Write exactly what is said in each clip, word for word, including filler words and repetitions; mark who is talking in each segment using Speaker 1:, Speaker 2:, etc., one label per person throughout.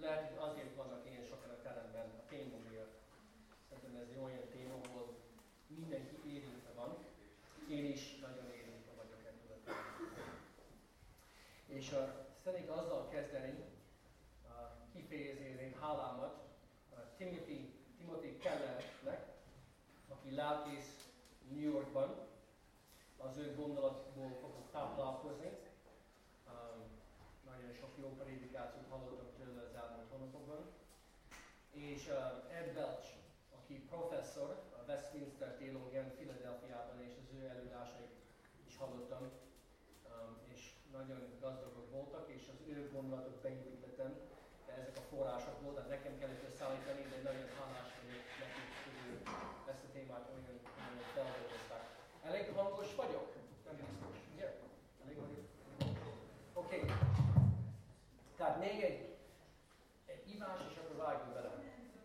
Speaker 1: lehet, hogy azért vannak ilyen sokan a teremben a téma miatt. Szerintem ez egy olyan téma, ahol mindenki érintve van. Én is nagyon érintve vagyok ebből a témával. És uh, szeretnék azzal kezdeni, uh, kifejezni hálámat uh, Timothy, Timothy Kellernek, aki lelkész New Yorkban. Az ő gondolatból fogok táplálkozni. Um, nagyon sok jó prédikációt hallottam tőle az elmúlt hónapokban. És uh, Ed Welch, aki professzor a Westminster Theologian Philadelphiában, és az ő előadásait is hallottam, um, és nagyon gazdagok voltak, és az ő gondolatot beépítettem, de ezek a források voltak, nekem kellett összeállítani, de nagyon hálás vagyok nekik, hogy ő ezt a témát olyan, olyan feldolgozták. Elég hangos vagyok? Nem biztos, ugye? Elég vagyok? Oké. Okay. Tehát még egy, egy ivás, és akkor vágjunk bele.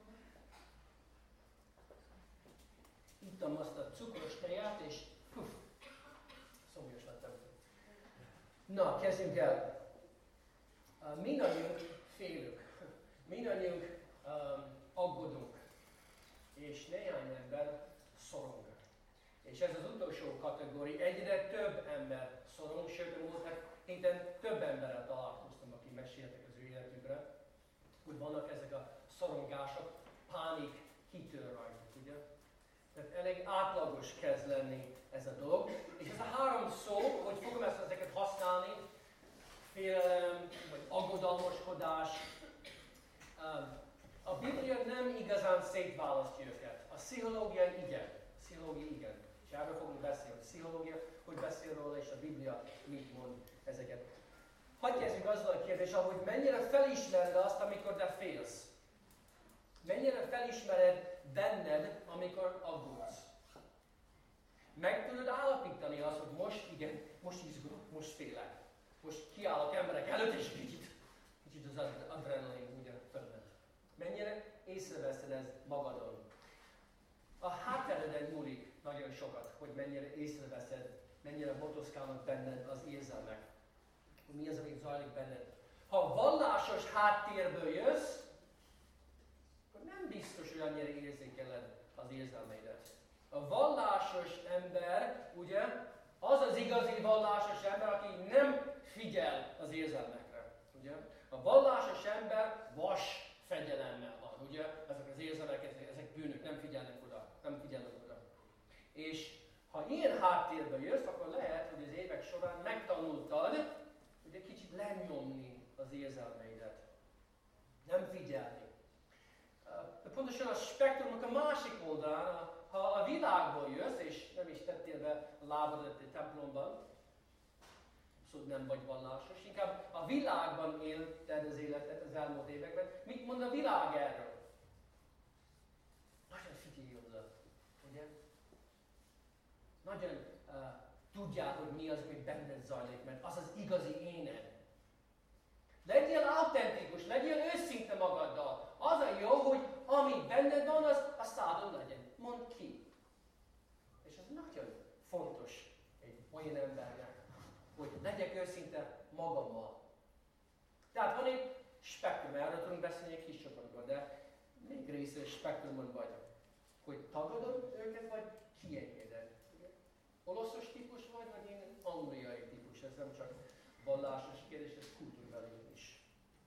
Speaker 1: Ittam azt a cukros teját, és puff, szomjas lettem. Na, kezdjünk el. Uh, mindannyiunk félünk, mindannyiunk um, aggódunk, és néhány ember szorong. És ez az utolsó kategória, egyre több ember szorong, sőt a múlt héten több emberrel találkoztam, akik meséltek az ő életükre, hogy vannak ezek a szorongások, pánik kitör rajtuk, ugye? Tehát elég átlagos kezd lenni ez a dolog. És ez a három szó, hogy fogom ezt ezeket használni, félelem, vagy aggodalmaskodás. A Biblia nem igazán szétválasztja őket. A pszichológia igen. A pszichológia igen. És erről fogunk beszélni. A pszichológia, hogy beszél róla, és a Biblia mit mond ezeket. Hadd kezdjük azzal a kérdéssel, hogy mennyire felismered azt, amikor te félsz. Mennyire felismered benned, amikor aggódsz. Meg tudod állapítani azt, hogy most igen, most izgulok, most félek. Most kiállok emberek előtt, és kicsit, kicsit az adrenalin ugye fölment. Mennyire észreveszed ezt magadon. A háttereden múlik nagyon sokat, hogy mennyire észreveszed, mennyire motoszkálnak benned az érzelmek. Mi az, amit zajlik benned. Ha vallásos háttérből jössz, akkor nem biztos, hogy annyira érzékeled az érzelmeidet. A vallásos ember, ugye, az az igazi vallásos ember, aki nem figyel az érzelmekre. Ugye? A vallásos ember vas fegyelemmel van, ugye? Ezek az érzelmek, ezek bűnök, nem figyelnek oda, nem figyelnek oda. És ha ilyen háttérből jössz, akkor lehet, hogy az évek során megtanultad, hogy egy kicsit lenyomni az érzelmeidet. Nem figyelni. De pontosan a spektrumnak a másik oldalán, ha a világból jössz, és nem is tettél be a lábadat a templomban, szóval nem vagy vallásos, inkább a világban élted az életet az elmúlt években, mit mond a világ erről? Nagyon figyelj oda, ugye? Nagyon uh, tudják, hogy mi az, ami benned zajlik, mert az az igazi éned. Legyél autentikus, legyél őszinte magaddal. Az a jó, hogy ami benned van, az a szádon legyen. Mondd ki. És ez nagyon fontos egy olyan embernek, hogy legyek őszinte magammal. Tehát van egy spektrum, erről tudunk beszélni egy kis csoportban, de még részre spektrumon vagy. Hogy tagadod őket, vagy kiengeded. Olaszos típus vagy, vagy én angliai típus, ez nem csak vallásos kérdés, ez kultúrbeli is.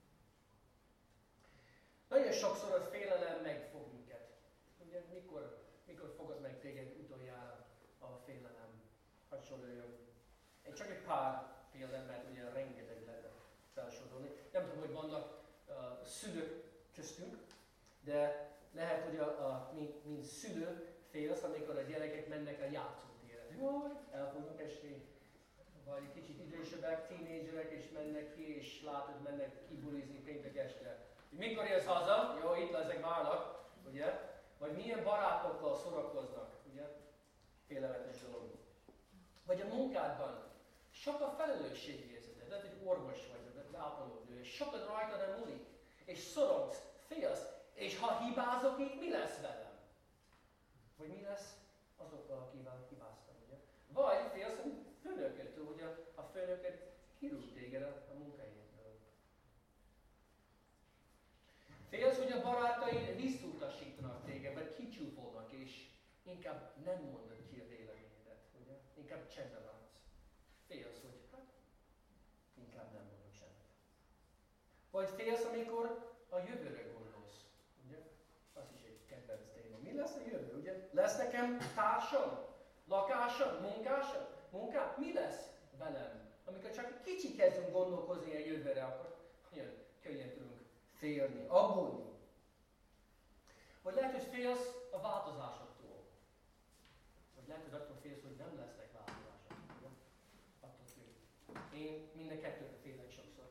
Speaker 1: Nagyon sokszor a félelem megfog minket. Ugye, mikor, mikor fogad meg téged utoljára a félelem? Hadd soroljam. Én csak egy pár félelem, mert ugye rengeteg lehet felsorolni. Nem tudom, hogy vannak uh, szülők köztünk, de lehet, hogy a, a, mint, mint szülő félsz, amikor a gyerekek mennek a játszótérre. Jaj, el fognak esni. Vagy egy kicsit idősebbek, tínédzserek, és mennek ki, és látod, mennek kibulizni péntek este. Mikor jössz haza? Jó, itt leszek, várlak, ugye? Vagy milyen barátokkal szórakoznak, ugye? Félelmetes dolog. Vagy a munkádban sok a felelősségérzeted, lehet, hogy orvos vagy, vagy ápolónő, és sokat rajtad múlik, és szorongsz, félsz, és ha hibázok itt, mi lesz velem? Vagy mi lesz azokkal, akivel hibáztam, ugye? Vagy félsz a főnököttől, hogy a, a főnöket kirúg téged a munkahelyedből. Félsz, hogy a barátaid visszautasítanak téged, vagy kicsúfolnak, és inkább nem mondod ki a véleményedet, ugye? Inkább csendben maradsz. Félsz, hogy hát, inkább nem mondok semmit. Vagy félsz, amikor a jövőre gondolsz, ugye? Az is egy kedvenc téma. Mi lesz a jövő, ugye? Lesz nekem társam, lakásom, munkásom, munkám? Mi lesz velem? Amikor csak kicsit kezdünk gondolkozni a jövőre, akkor olyan könnyen tudunk félni, aggódni. Vagy lehet, hogy félsz a változásoktól. Vagy lehet, hogy attól félsz, hogy nem lesznek változások. Ugye? Attól fél. Én mind a kettőre félek sokszor.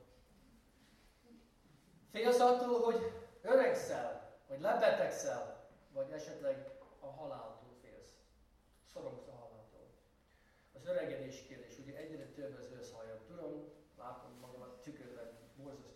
Speaker 1: Félsz attól, hogy öregszel, vagy lebetegszel, vagy esetleg a haláltól félsz. Szorongsz a haláltól. Az öregedés kérdés, ugye egyre több az őszhajam. Tudom, látom magamat tükörben, borzasztó.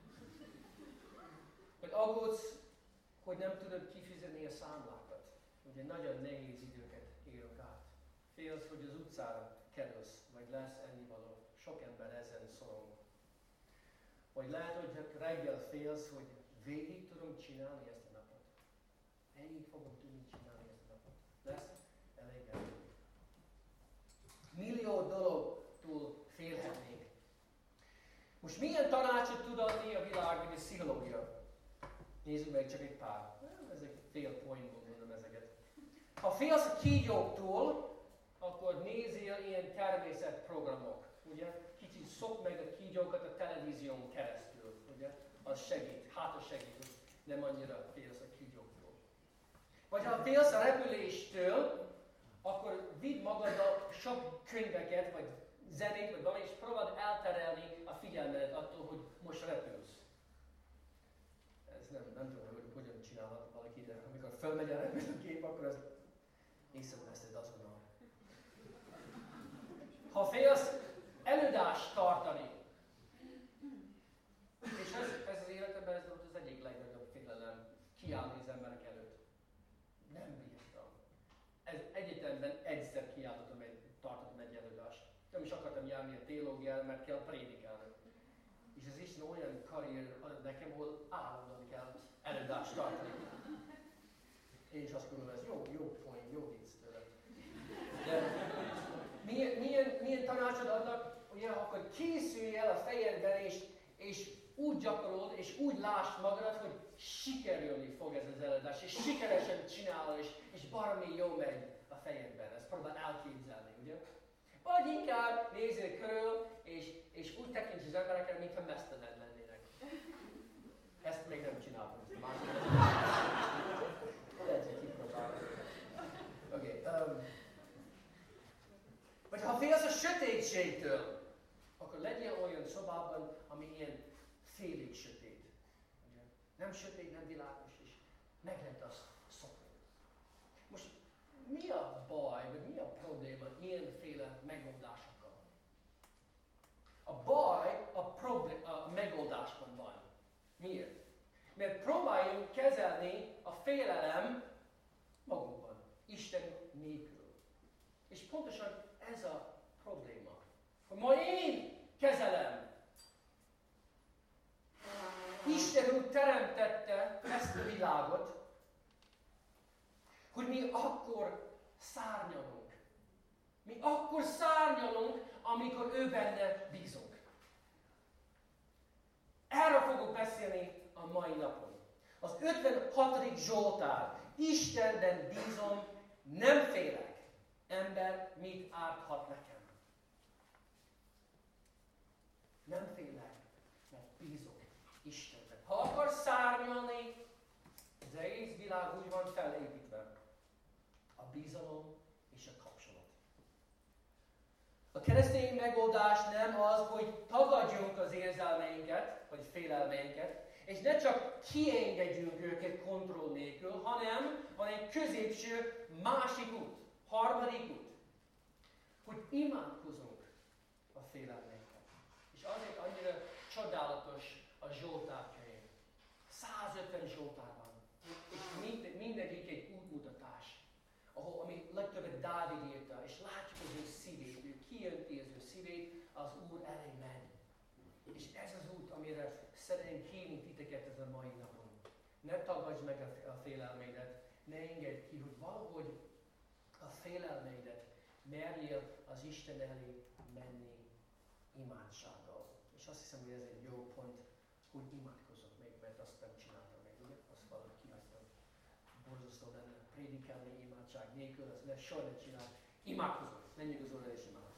Speaker 1: Vagy aggódsz, hogy nem tudod kifizetni a számlákat. Ugye nagyon nehéz időket élünk át. Félsz, hogy az utcára kerülsz, vagy lesz ennivaló. Sok ember ezen szorong. Vagy lehet, hogy reggel félsz, hogy végig tudom csinálni ezt a napot. Végig fogom tudni csinálni ezt a napot. Lesz elég elég. Millió dologtól félhetnénk. Most milyen tanácsot tud adni a világ, vagy a pszichológia? Nézzük meg csak egy pár. Ezek fél pointból mondom ezeket. Ha félsz a kígyóktól, akkor nézzél ilyen természetprogramok. Ugye? Kicsit szok meg a kígyókat a televízión keresztül. Ugye? Az segít, hát az segít, hogy nem annyira félsz a kígyóktól. Vagy ha félsz a repüléstől, akkor vidd magaddal sok könyveket, vagy zenét, vagy valami, és próbáld elterelni a figyelmedet attól, hogy most repülsz. Ez nem, nem tudom, hogy hogyan csinálhat valaki, de amikor fölmegy a repülőgép, akkor az észreveszed azonnal. Ha félsz előadást tartani, és ez, ez az életemben ez volt az egyik legnagyobb félelem, kiállni az emberek előtt. Nem bírtam. Ez egyetemben egyszer kiállottam, egy, tartottam egy előadást. Nem is akartam járni a teológiára, mert kell prédikálni. És ez Isten olyan karrier ad nekem, ahol állandóan kell előadást tartani. Én is azt gondolom, ez jó, jó poén, jó vicc tőle. De milyen, milyen, milyen tanácsod adnak, ugye, akkor készülj el a fejedben, és, és úgy gyakorolod, és úgy lásd magadat, hogy sikerülni fog ez az előadás, és sikeresen csinálod, és, és baromi jó megy a fejedben. Ezt próbál elképzelni, ugye? Vagy inkább nézzél körül, és, és úgy tekints az emberekre, mintha mesztelened lennének. Ezt még nem csináltam. Lehet, hogy kipróbálom. Oké. Okay, um, vagy ha félsz a sötétségtől, akkor legyél olyan szobában, ami ilyen félig sötét. Ugye? Nem sötét, nem világos, és meg lehet azt szokni. Most mi a baj, vagy mi a probléma ilyenféle megoldásokkal? A baj a, problé- a megoldásban van. Miért? Mert próbáljunk kezelni a félelem magunkban, Isten nélkül. És pontosan ez a probléma. Hogy majd én kezelem. Isten úgy teremtette ezt a világot, hogy mi akkor szárnyalunk. Mi akkor szárnyalunk, amikor ő benne bízunk. Erről fogok beszélni a mai napon. Az ötvenhatodik Zsoltár. Istenben bízom, nem félek. Ember mit árthat nekem? Nem félek, mert bízok Istenben. Ha akarsz szárnyalni, az egész világ úgy van felépítve. A bizalom és a kapcsolat. A keresztény megoldás nem az, hogy tagadjunk az érzelmeinket, vagy félelmeinket, és ne csak kiengedjünk őket kontroll nélkül, hanem van egy középső másik út, harmadik út, hogy imádkozunk a félelmeinket. És azért annyira csodálatos a Zsoltár könyv. százötven Zsoltár van, és mind, mindegyik egy útmutatás, ahol, ami legtöbbet Dávid írta, és látjuk az ő szívét, ő kijönti az ő szívét, az Úr elé megy. És ez az út, amire szeretnénk hívni titeket ez a mai napon. Ne tagadj meg a félelmeidet, ne engedd ki, hogy valahogy a félelmeidet merjél az Isten elé menni imádsággal. És azt hiszem, hogy ez egy jó pont, hogy imádkozok még, mert azt nem csináltam még, ugye? Azt valahogy kihagytam. Borzasztó lenne prédikálni imádság nélkül, azt ne soha ne csinál. Imádkozok, menjünk az Úrra és imádkozunk.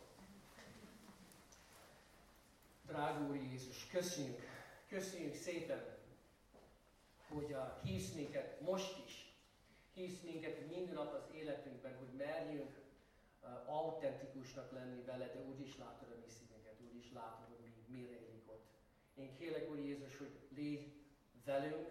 Speaker 1: Drága Úr Jézus, köszönjük, köszönjük szépen, hogy uh, hívsz minket most is, hívsz minket minden nap az életünkben, hogy merjünk uh, autentikusnak lenni veled, de úgy is látod a mi szívünket, úgy is látod, hogy mi, mire élünk ott. Én kérlek, Úr Jézus, hogy légy velünk,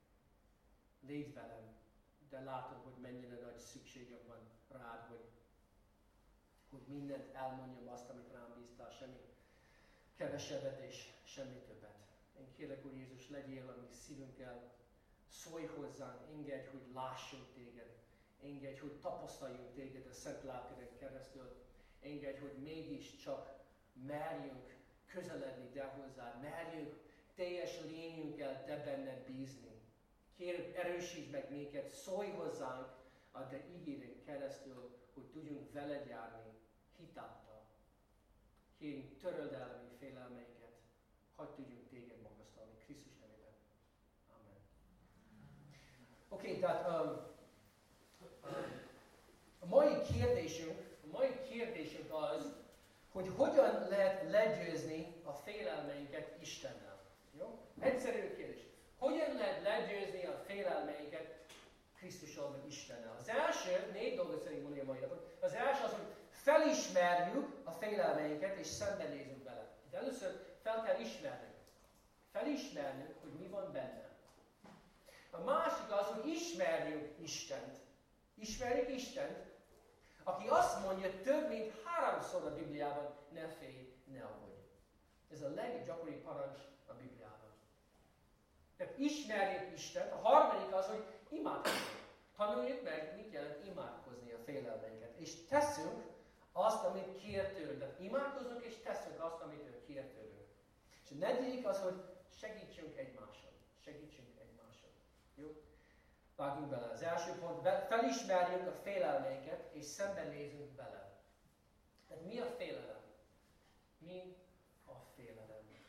Speaker 1: légy velem, de látod, hogy mennyire nagy szükségem van rád, hogy, hogy mindent elmondjam azt, amit rám bíztál, semmi kevesebbet és semmi többet. Én kérlek, Úr Jézus, legyél a mi szívünkkel, szólj hozzánk, engedj, hogy lássunk téged, engedj, hogy tapasztaljunk téged a Szent Lelkeden keresztül, engedj, hogy mégiscsak merjünk közeledni de hozzád, merjünk teljes lényünkkel te benned bízni. Kérlek, erősíts meg minket, szólj hozzánk a te ígéden keresztül, hogy tudjunk veled járni hitáltal. Kérünk, töröld el a mi félelmeinket, hadd tudjunk téged magasztalni Krisztus nevében. Amen. Oké, okay, tehát um, um, a mai kérdésünk, a mai kérdésünk az, hogy hogyan lehet legyőzni a félelmeinket Istennel. Jó? Egyszerű kérdés. Hogyan lehet legyőzni a félelmeinket Krisztussal vagy Istennel? Az első, négy dolgot szeretnék mondani a mai napon. Az első az, hogy felismerjük a félelmeinket és szembenézünk vele. De először fel kell ismernünk. Felismernünk, hogy mi van benne. A másik az, hogy ismerjük Istent. Ismerjük Istent, aki azt mondja több mint háromszor a Bibliában, ne félj, ne aggódj. Ez a leggyakoribb parancs a Bibliában. Tehát ismerjük Istent. A harmadik az, hogy imádkozzunk. Tanuljuk meg, mit jelent imádkozni a félelmeinket. És teszünk azt, amit kér tőlünk. Tehát imádkozunk és teszünk azt, amit ő kér tőlünk. És a negyedik az, hogy segítsünk egymáson. Segítsünk egymáson. Jó? Vágjunk bele. Az első pont, felismerjük a félelmeinket, és szembenézünk bele. Tehát mi a félelem? Mi a félelem?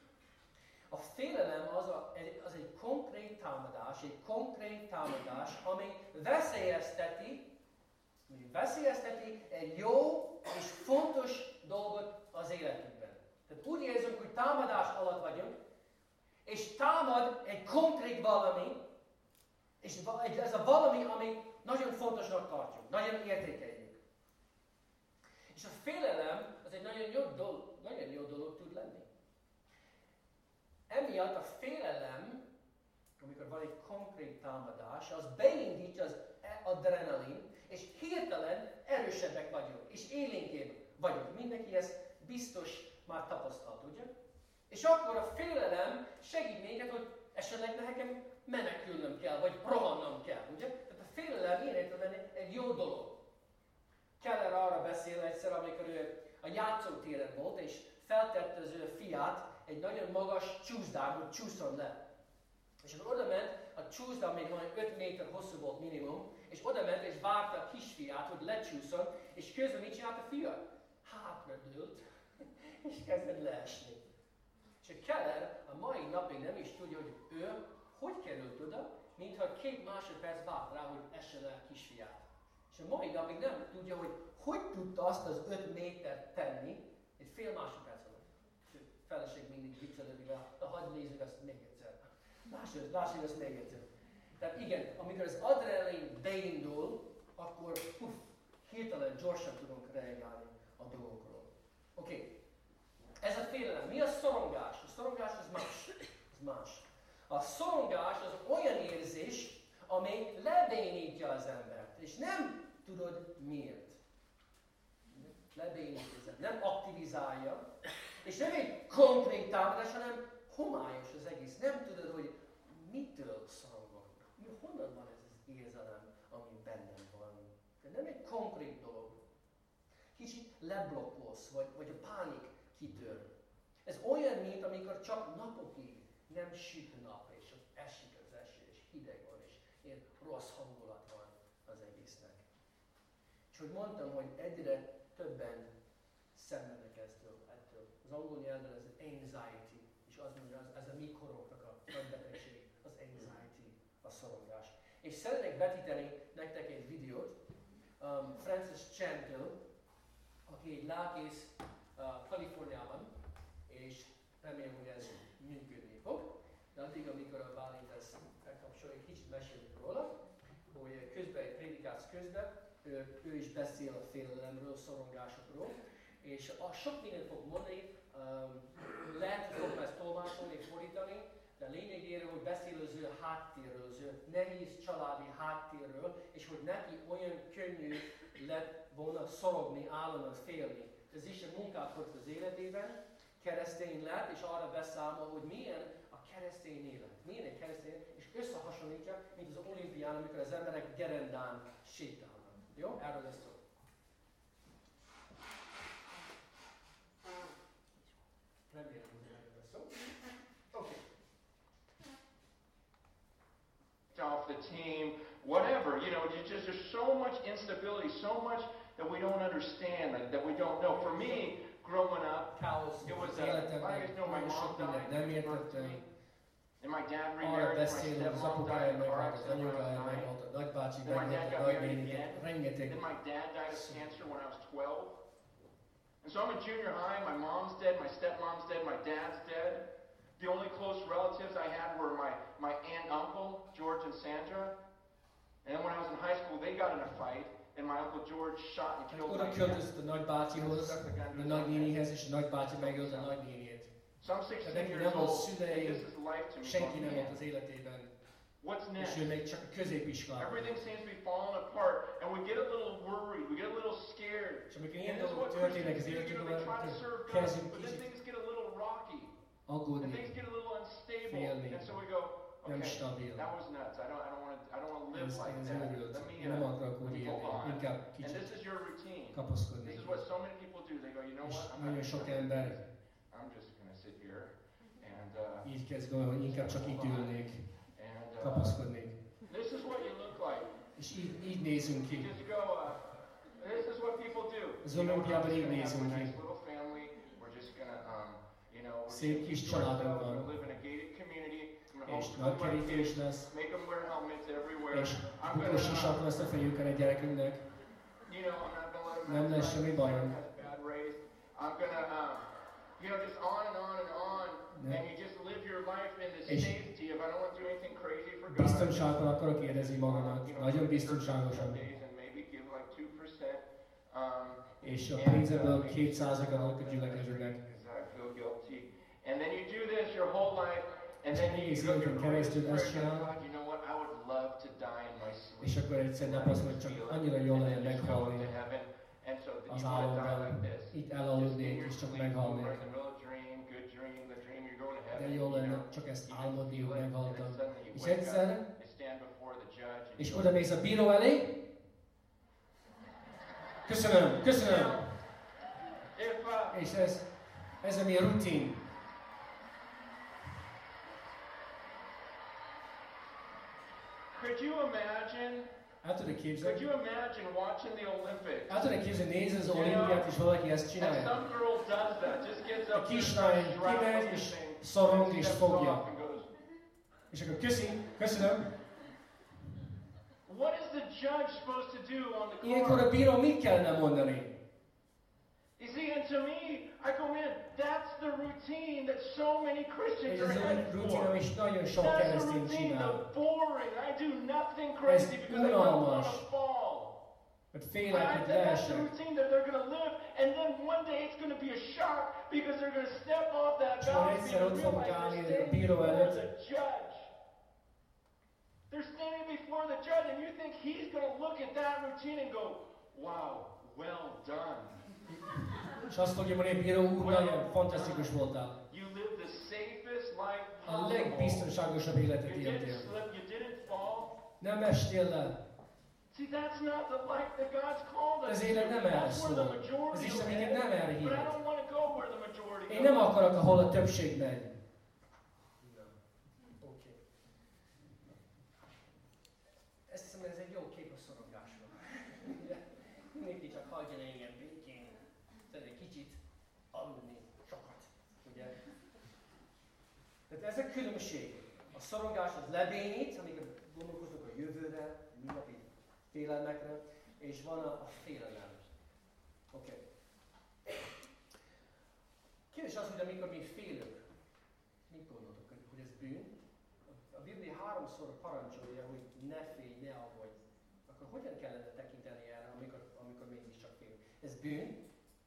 Speaker 1: A félelem az, a, az egy konkrét támadás, egy konkrét támadás, ami veszélyezteti, ami veszélyezteti egy jó és fontos dolgot az életünkben. Tehát úgy érzünk, hogy támadás alatt vagyunk, és támad egy konkrét valami, és ez a valami, ami nagyon fontosnak tartjuk, nagyon értékeljük. És a félelem az egy nagyon jó dolog, nagyon jó dolog tud lenni. Emiatt a félelem, amikor van egy konkrét támadás, az beindítja az adrenalin, és hirtelen erősebbek vagyunk, és élénkébb vagyunk. Mindenki ezt biztos már tapasztalt, ugye? És akkor a félelem segít minket, hogy esetleg nekem menekülnöm kell, vagy rohannom kell, ugye? Tehát a félelem ilyen értelemben egy jó dolog. Keller arra beszél egyszer, amikor ő a játszótéren volt, és feltette az ő fiát egy nagyon magas csúszdán, hogy csúszson le. És akkor oda ment, a csúszda még majd öt méter hosszú volt minimum, és oda ment és várta a kisfiát, hogy lecsúszson, és közben mit csinált a fia? Hátradőlt, és kezdett leesni. És a Keller a mai napig nem is tudja, hogy ő hogy került oda, mintha két másodperc várt rá, hogy essen le a kisfiát. És a mai napig nem tudja, hogy hogy tudta azt az öt métert tenni, egy fél másodperc alatt. A feleség mindig viccelődik, de hagyd nézzük azt még egyszer. Lássuk, lássuk azt még egyszer. Tehát igen, amikor az adrenalin beindul, akkor puff, hirtelen gyorsan tudunk reagálni a dolgokról. Oké. Okay. Ez a félelem. Mi a szorongás? A szorongás az más. Az más. A szorongás az olyan érzés, ami lebénítja az embert. És nem tudod miért. Lebénítja, nem aktivizálja. És nem egy konkrét támadás, hanem homályos az egész. Nem tudod, hogy mitől szorongok. Honnan van ez az érzelem, ami bennem van. De nem egy konkrét dolog. Kicsit leblokkolsz, vagy, vagy a pánik kitör. Ez olyan, mint amikor csak napokig nem süt a nap, és esik az eső, és hideg van, rossz hangulat van az egésznek. És hogy mondtam, hogy egyre többen szenvednek ettől. ettől. Az angol nyelven ez anxiety, és az mondja, az, ez a mi korunknak a nagy betegség, az anxiety, a szorongás. És szeretnék vetíteni nektek egy videót, um, Francis Chan-től, aki egy lelkész uh, Kaliforniában, és remélem, hogy ez működni fog. De addig, amikor a Bálint ezt megkapcsolja, egy kicsit mesélünk róla, hogy közben, egy prédikáció közben, ő, ő is beszél a félelemről, szorongásokról, és a sok mindent fog mondani, um, lehet, hogy fogom ezt tolmácsolni és fordítani, de lényegéről, hogy beszél az ő háttérről, az ő nehéz családi háttérről, és hogy neki olyan könnyű lett volna szorogni, állandóan félni. Ez is egy munkálkodik az életében, keresztény lett, és arra beszámol, hogy milyen a keresztény élet. Milyen egy keresztény élet, és összehasonlítja, mint az olimpián, amikor az emberek gerendán sétálnak. Jó? Erről lesz szó. Remélem, hogy erről lesz szó. Oké.
Speaker 2: Off the team, whatever, you know, you just, there's so much instability, so much that we don't understand, like, that we don't know. For me, growing up, it was, uh, I guess, know, my mom died when she birthed me, and my dad remarried, my stepmom died in a car accident when I was nine, then my dad got married again, then my dad died of cancer when I was twelve, and so I'm in junior high, my mom's dead, my stepmom's dead, my dad's dead. The only close relatives I had were my, my aunt and uncle, George and Sandra. And then when I was in high school, they got in a fight, and my uncle George shot and killed my
Speaker 1: dad. Oda költözött a nagybácsihoz, a nagynénihez, és a nagybácsi megölt a nagynéniét.
Speaker 2: So I'm sixteen years old, and this is life to me.
Speaker 1: Senki nem volt az életében.
Speaker 2: What's next?
Speaker 1: És ő még csak a középiskolában.
Speaker 2: Everything seems to be falling apart, and we get a little worried, we get a little scared.
Speaker 1: És amikor ilyen dolgok történnek az életünkben, kezdünk
Speaker 2: kicsit
Speaker 1: aggódni,
Speaker 2: and things get a little unstable,
Speaker 1: félni,
Speaker 2: and so we go,
Speaker 1: nem
Speaker 2: okay,
Speaker 1: stabil.
Speaker 2: that was nuts. I don't, I don't want to, I don't want to live
Speaker 1: Ez,
Speaker 2: like
Speaker 1: ez
Speaker 2: that.
Speaker 1: őrült.
Speaker 2: Let me,
Speaker 1: Én nem
Speaker 2: uh,
Speaker 1: akarok úgy élni, inkább
Speaker 2: and
Speaker 1: kicsit
Speaker 2: this is your routine.
Speaker 1: kapaszkodni.
Speaker 2: This is what so many people do. They go, you know
Speaker 1: És
Speaker 2: what? I'm
Speaker 1: nagyon
Speaker 2: not
Speaker 1: sok
Speaker 2: gonna
Speaker 1: ember
Speaker 2: I'm just gonna sit here and uh,
Speaker 1: így kezd gondolni, hogy inkább csak itt ülnék,
Speaker 2: and uh,
Speaker 1: kapaszkodnék.
Speaker 2: this is what you look like.
Speaker 1: És így, így nézünk ki.
Speaker 2: You just go. Uh, this is what people do.
Speaker 1: Az
Speaker 2: You know, we're
Speaker 1: olimpiában
Speaker 2: just
Speaker 1: így
Speaker 2: gonna have
Speaker 1: nézünk
Speaker 2: a
Speaker 1: ki.
Speaker 2: nice little family. We're just gonna, um, you know, we're
Speaker 1: Szép
Speaker 2: just
Speaker 1: kis
Speaker 2: do
Speaker 1: családunk
Speaker 2: ourselves.
Speaker 1: van.
Speaker 2: We live in a gated community. I'm gonna
Speaker 1: És
Speaker 2: homeschool
Speaker 1: nagy
Speaker 2: my
Speaker 1: kerítés
Speaker 2: kids,
Speaker 1: lesz,
Speaker 2: make them wear helmets everywhere.
Speaker 1: és
Speaker 2: I'm
Speaker 1: bukós
Speaker 2: gonna,
Speaker 1: sisak lesz a fejükön egy gyerekünknek.
Speaker 2: you know, I'm not gonna let them
Speaker 1: Nem lesz
Speaker 2: have
Speaker 1: semmi
Speaker 2: sex,
Speaker 1: bajom.
Speaker 2: has a bad race. I'm gonna, um, you know, just on and on and on.
Speaker 1: Nem.
Speaker 2: And you just live your life in this
Speaker 1: És
Speaker 2: safety of I don't want to do anything crazy for God.
Speaker 1: biztonságban akarok érezni magamat,
Speaker 2: You know,
Speaker 1: nagyon biztonságosan.
Speaker 2: and maybe give like two percent. Um,
Speaker 1: És a pénzemből két százalékot adok a gyülekezetnek.
Speaker 2: because I feel guilty. And then you do this your whole life, and then you
Speaker 1: egész
Speaker 2: go
Speaker 1: életen
Speaker 2: your
Speaker 1: keresztül ezt csinál.
Speaker 2: God, you know what? I would love to die in my sleep.
Speaker 1: És akkor egyszer nap azt mondja, csak annyira jó lenne meghalni
Speaker 2: And so that
Speaker 1: az
Speaker 2: you want to die
Speaker 1: álomban.
Speaker 2: like this.
Speaker 1: Itt
Speaker 2: Just in
Speaker 1: elaludnék,
Speaker 2: your
Speaker 1: és csak
Speaker 2: sleep,
Speaker 1: meghalnék.
Speaker 2: you're in the middle of a dream, good dream, the dream you're going to heaven.
Speaker 1: De jó
Speaker 2: you
Speaker 1: lenne
Speaker 2: know.
Speaker 1: csak ezt
Speaker 2: You
Speaker 1: álmodni,
Speaker 2: feel
Speaker 1: hogy
Speaker 2: it, and
Speaker 1: meghaltam.
Speaker 2: then suddenly you
Speaker 1: És
Speaker 2: wake
Speaker 1: egyszer,
Speaker 2: up, you stand before the judge, and
Speaker 1: és
Speaker 2: you
Speaker 1: oda mész a bíró elé. Köszönöm, köszönöm.
Speaker 2: If, uh,
Speaker 1: És ez, ez a mi rutin.
Speaker 2: could you imagine,
Speaker 1: El tudod
Speaker 2: could
Speaker 1: képzelni?
Speaker 2: you imagine watching the Olympics?
Speaker 1: El tudod képzelni, nézd az olimpiát, és valaki ezt
Speaker 2: And
Speaker 1: csinálja.
Speaker 2: some girl does that, just gets
Speaker 1: A
Speaker 2: up there,
Speaker 1: kislány
Speaker 2: starts
Speaker 1: kimegy,
Speaker 2: rapping
Speaker 1: és
Speaker 2: and things,
Speaker 1: szorong, és
Speaker 2: steps
Speaker 1: fogja.
Speaker 2: off and goes,
Speaker 1: És akkor köszi, köszönöm.
Speaker 2: what is the judge supposed to do on the
Speaker 1: Ilyenkor
Speaker 2: court?
Speaker 1: a bíró mit kellene mondani?
Speaker 2: You see, and to me, I go, man, that's the routine that so many Christians
Speaker 1: És
Speaker 2: are
Speaker 1: ez a
Speaker 2: headed
Speaker 1: rutin,
Speaker 2: for.
Speaker 1: amit nagyon sok
Speaker 2: That's the
Speaker 1: keresztény
Speaker 2: routine,
Speaker 1: csinál.
Speaker 2: the boring. I do nothing crazy because I don't want
Speaker 1: unalmas.
Speaker 2: to fall.
Speaker 1: Mert
Speaker 2: I,
Speaker 1: félek, hogy
Speaker 2: that's the
Speaker 1: leesek.
Speaker 2: routine that they're going to live, and then one day it's going to be a shock because they're going to step off that
Speaker 1: És majd
Speaker 2: balcony
Speaker 1: egyszer
Speaker 2: and
Speaker 1: ott fogok
Speaker 2: realize
Speaker 1: állni
Speaker 2: they're
Speaker 1: a
Speaker 2: standing
Speaker 1: bíró
Speaker 2: before
Speaker 1: előtt.
Speaker 2: the judge. They're standing before the judge, and you think he's going to look at that routine and go, wow, well done.
Speaker 1: És azt fogja mondani, hogy bíró úr, nagyon fantasztikus voltál.
Speaker 2: You live the safest life
Speaker 1: A
Speaker 2: possible.
Speaker 1: legbiztonságosabb életet
Speaker 2: You didn't
Speaker 1: éltél.
Speaker 2: slip, you didn't fall.
Speaker 1: Nem estél le.
Speaker 2: See, that's not the life that God's called us
Speaker 1: Az
Speaker 2: to.
Speaker 1: élet nem erre
Speaker 2: That's where the
Speaker 1: szól.
Speaker 2: majority
Speaker 1: Az
Speaker 2: will
Speaker 1: Isten minket
Speaker 2: head,
Speaker 1: nem erre
Speaker 2: but I
Speaker 1: hívott.
Speaker 2: don't want to go where the majority
Speaker 1: Én nem
Speaker 2: goes.
Speaker 1: akarok, ahol a többség megy. Oké. Ez hagyjon engem békén. Tehát egy kicsit aludni, sokat. Ugye? Tehát ez a különbség. A szorongás az lebénít, amikor gondolkozunk a jövőre, mindennapi félelmekre, és van a, a félelem. Oké. Okay. Kérdés az, hogy amikor mi félünk, mit gondoltok, hogy ez bűn? A Biblia háromszor parancsolja, hogy ne félj, ne aggódj. Akkor hogyan kellene tekinteni erre, amikor, amikor mégiscsak félünk? Ez bűn?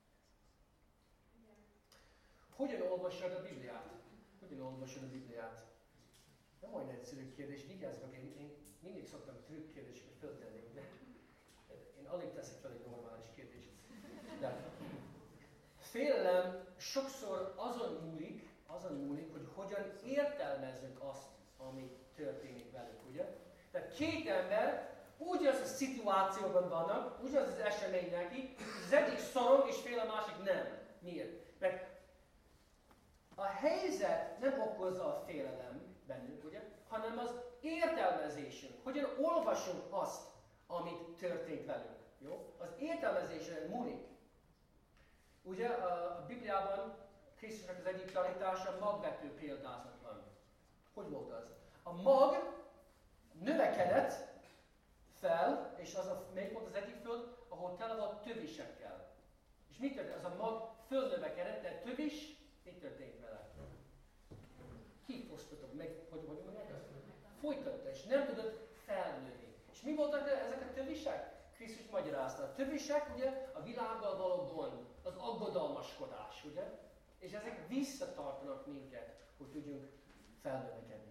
Speaker 1: Hogyan olvassad a Bibliát? Hogyan olvasod a Bibliát? Nem olyan egyszerű kérdés, vigyázzatok, én, én mindig szoktam trükk kérdéseket föltenni, de én alig teszek fel egy normális kérdést. De félelem sokszor azon múlik, azon múlik, hogy hogyan értelmezzük azt, ami történik velük, ugye? Tehát két ember ugyanaz a szituációban vannak, ugyanaz az esemény neki, az egyik szorong és fél, a másik nem. Miért? Mert a helyzet nem okozza a félelem bennünk, ugye? Hanem az értelmezésünk. Hogyan olvasunk azt, amit történt velünk. Jó? Az értelmezésen múlik. Ugye a Bibliában Krisztusnak az egyik tanítása magvető példázat van. Hogy volt az? A mag növekedett fel, és az a, melyik volt az egyik föld, ahol tele volt tövisekkel. És mi történt? Az a mag fölnövekedett, de tövis, mi történt vele? Kifosztottak meg, hogy hogy mondják azt? Folytatta, és nem tudott felnőni. És mi voltak ezek a tövisek? Krisztus magyarázta. A tövisek ugye a világgal való gond, az aggodalmaskodás, ugye? És ezek visszatartanak minket, hogy tudjunk felnövekedni.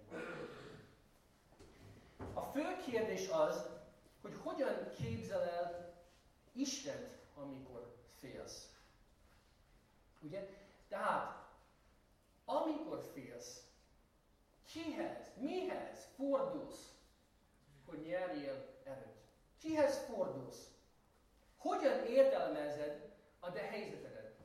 Speaker 1: A fő kérdés az, hogy hogyan képzel el Istent, amikor félsz. Ugye? Tehát, amikor félsz, kihez, mihez fordulsz, hogy nyerjél erőt? Kihez fordulsz? Hogyan értelmezed a te helyzetedet?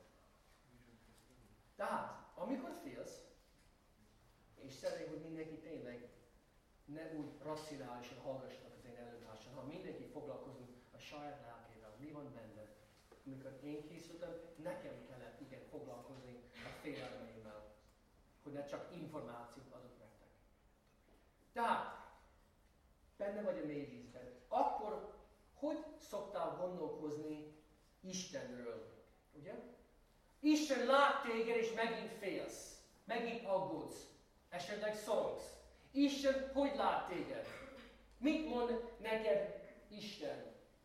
Speaker 1: Tehát, amikor félsz, és szeretném, hogy mindenki tényleg ne úgy racionálisan hallgassanak az én előadáson, ha mindenki foglalkozunk a saját lelkével, mi van benne. Amikor én készültem, nekem kellett igen foglalkozni a félelmeimmel, hogy ne csak információt adok nektek. Tehát, benne vagy a mély vízben, akkor hogy szoktál gondolkozni Istenről? Ugye? Isten lát téged, és megint félsz, megint aggódsz, esetleg szorongsz. Isten hogy lát téged? Mit mond neked Isten?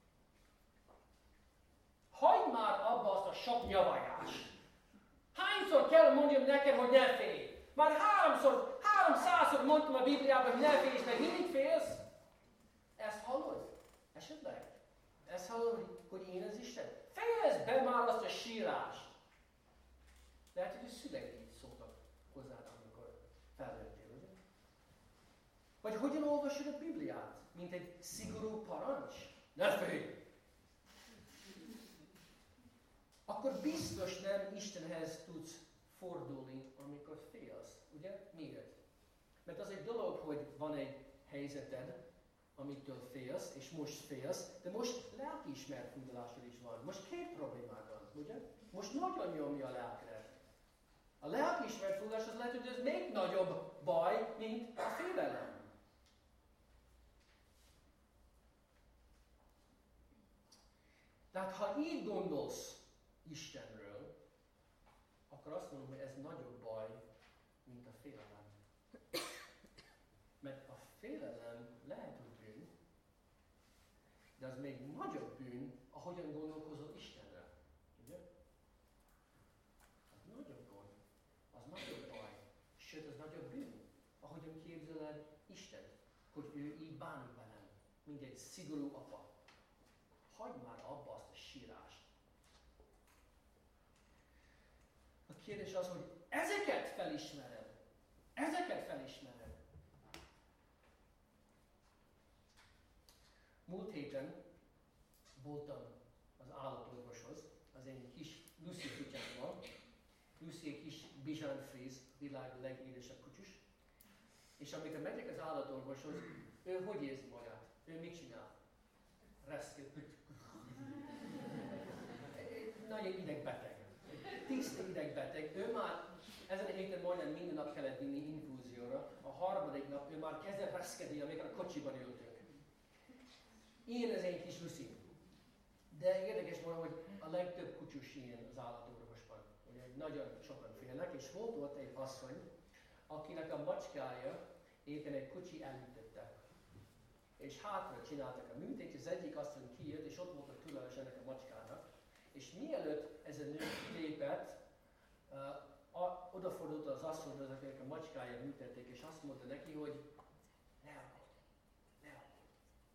Speaker 1: Hagyd már abba azt a sok nyavajást! Hányszor kell mondjam neked, hogy ne félj? Már háromszor, háromszázszor mondtam a Bibliában, hogy ne félj, és meg mindig félsz? Ezt hallod? Esetleg? Ezt hallod, hogy én az Isten? Fejezd be már azt a sírást! Lehet, hogy a szüleid így szóltak hozzád, amikor felnőttél, ugye? Vagy hogyan olvasod a Bibliát? Mint egy szigorú parancs? Ne félj! Akkor biztos nem Istenhez tudsz fordulni, amikor félsz. Ugye? Miért? Mert az egy dolog, hogy van egy helyzeted, amitől félsz, és most félsz, de most lelkiismert furdalásod is van. Most két problémád van, ugye? Most nagyon nyomja a lelkedet. A lelkiismert furdalás az lehet, hogy ez még nagyobb baj, mint a félelem. Tehát ha így gondolsz Istenről, akkor azt mondom, hogy ez nagyobb baj, mint a félelem. Mert a félelem lehet, hogy bűn, de az még nagyobb bűn, ahogyan gondolkozol Istenre. Ugye? Az nagyobb gond, az nagyobb baj, sőt, az nagyobb bűn, ahogyan képzeled Istent, hogy ő így bánik velem, mint egy szigorú apa. Hagyd már abba azt a sírást. A kérdés az, hogy ezeket felismered. Ezeket felismered. Múlt héten voltam az állatorvoshoz, az én kis Lucy kutyámmal. Lucy egy kis Bichon Frise, világ legédesebb kutyus. És amikor megyek az állatorvoshoz, ő hogy érzi magát? Ő mit csinál? Reszket. egy idegbeteg. Tiszta idegbeteg. Ő már ezen a héten majdnem minden nap kellett vinni infúzióra. A harmadik nap ő már kezdett reszkedni, amikor a kocsiban ültünk. Ilyen ez egy kis Lucy. De érdekes volna, hogy a legtöbb kutyus ilyen az állatorvosban. Ugye nagyon sokan félnek, és volt ott egy asszony, akinek a macskája éppen egy kocsi elütötte. És hátra csináltak a műtét, az egyik asszony kijött, és ott volt a tulajdonos ennek a macskának. És mielőtt ez a nő kilépett, uh, odafordult az asszonyhoz, akinek a macskája műtették, és azt mondta neki, hogy ne aggódj, ne aggódj.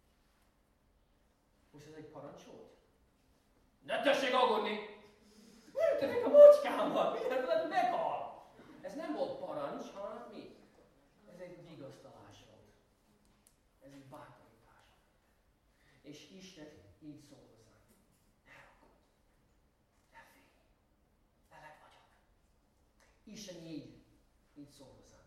Speaker 1: Most ez egy parancs volt? Ne tessék aggódni! Műtetek a macskámmal, minden veled meghal! Ez nem volt parancs, hanem mi? Ez egy vigasztalás volt. Ez egy bátorítás. És Isten így szól hozzánk. Ne aggódj, ne félj, veled vagyok. Isten így, így szól hozzánk.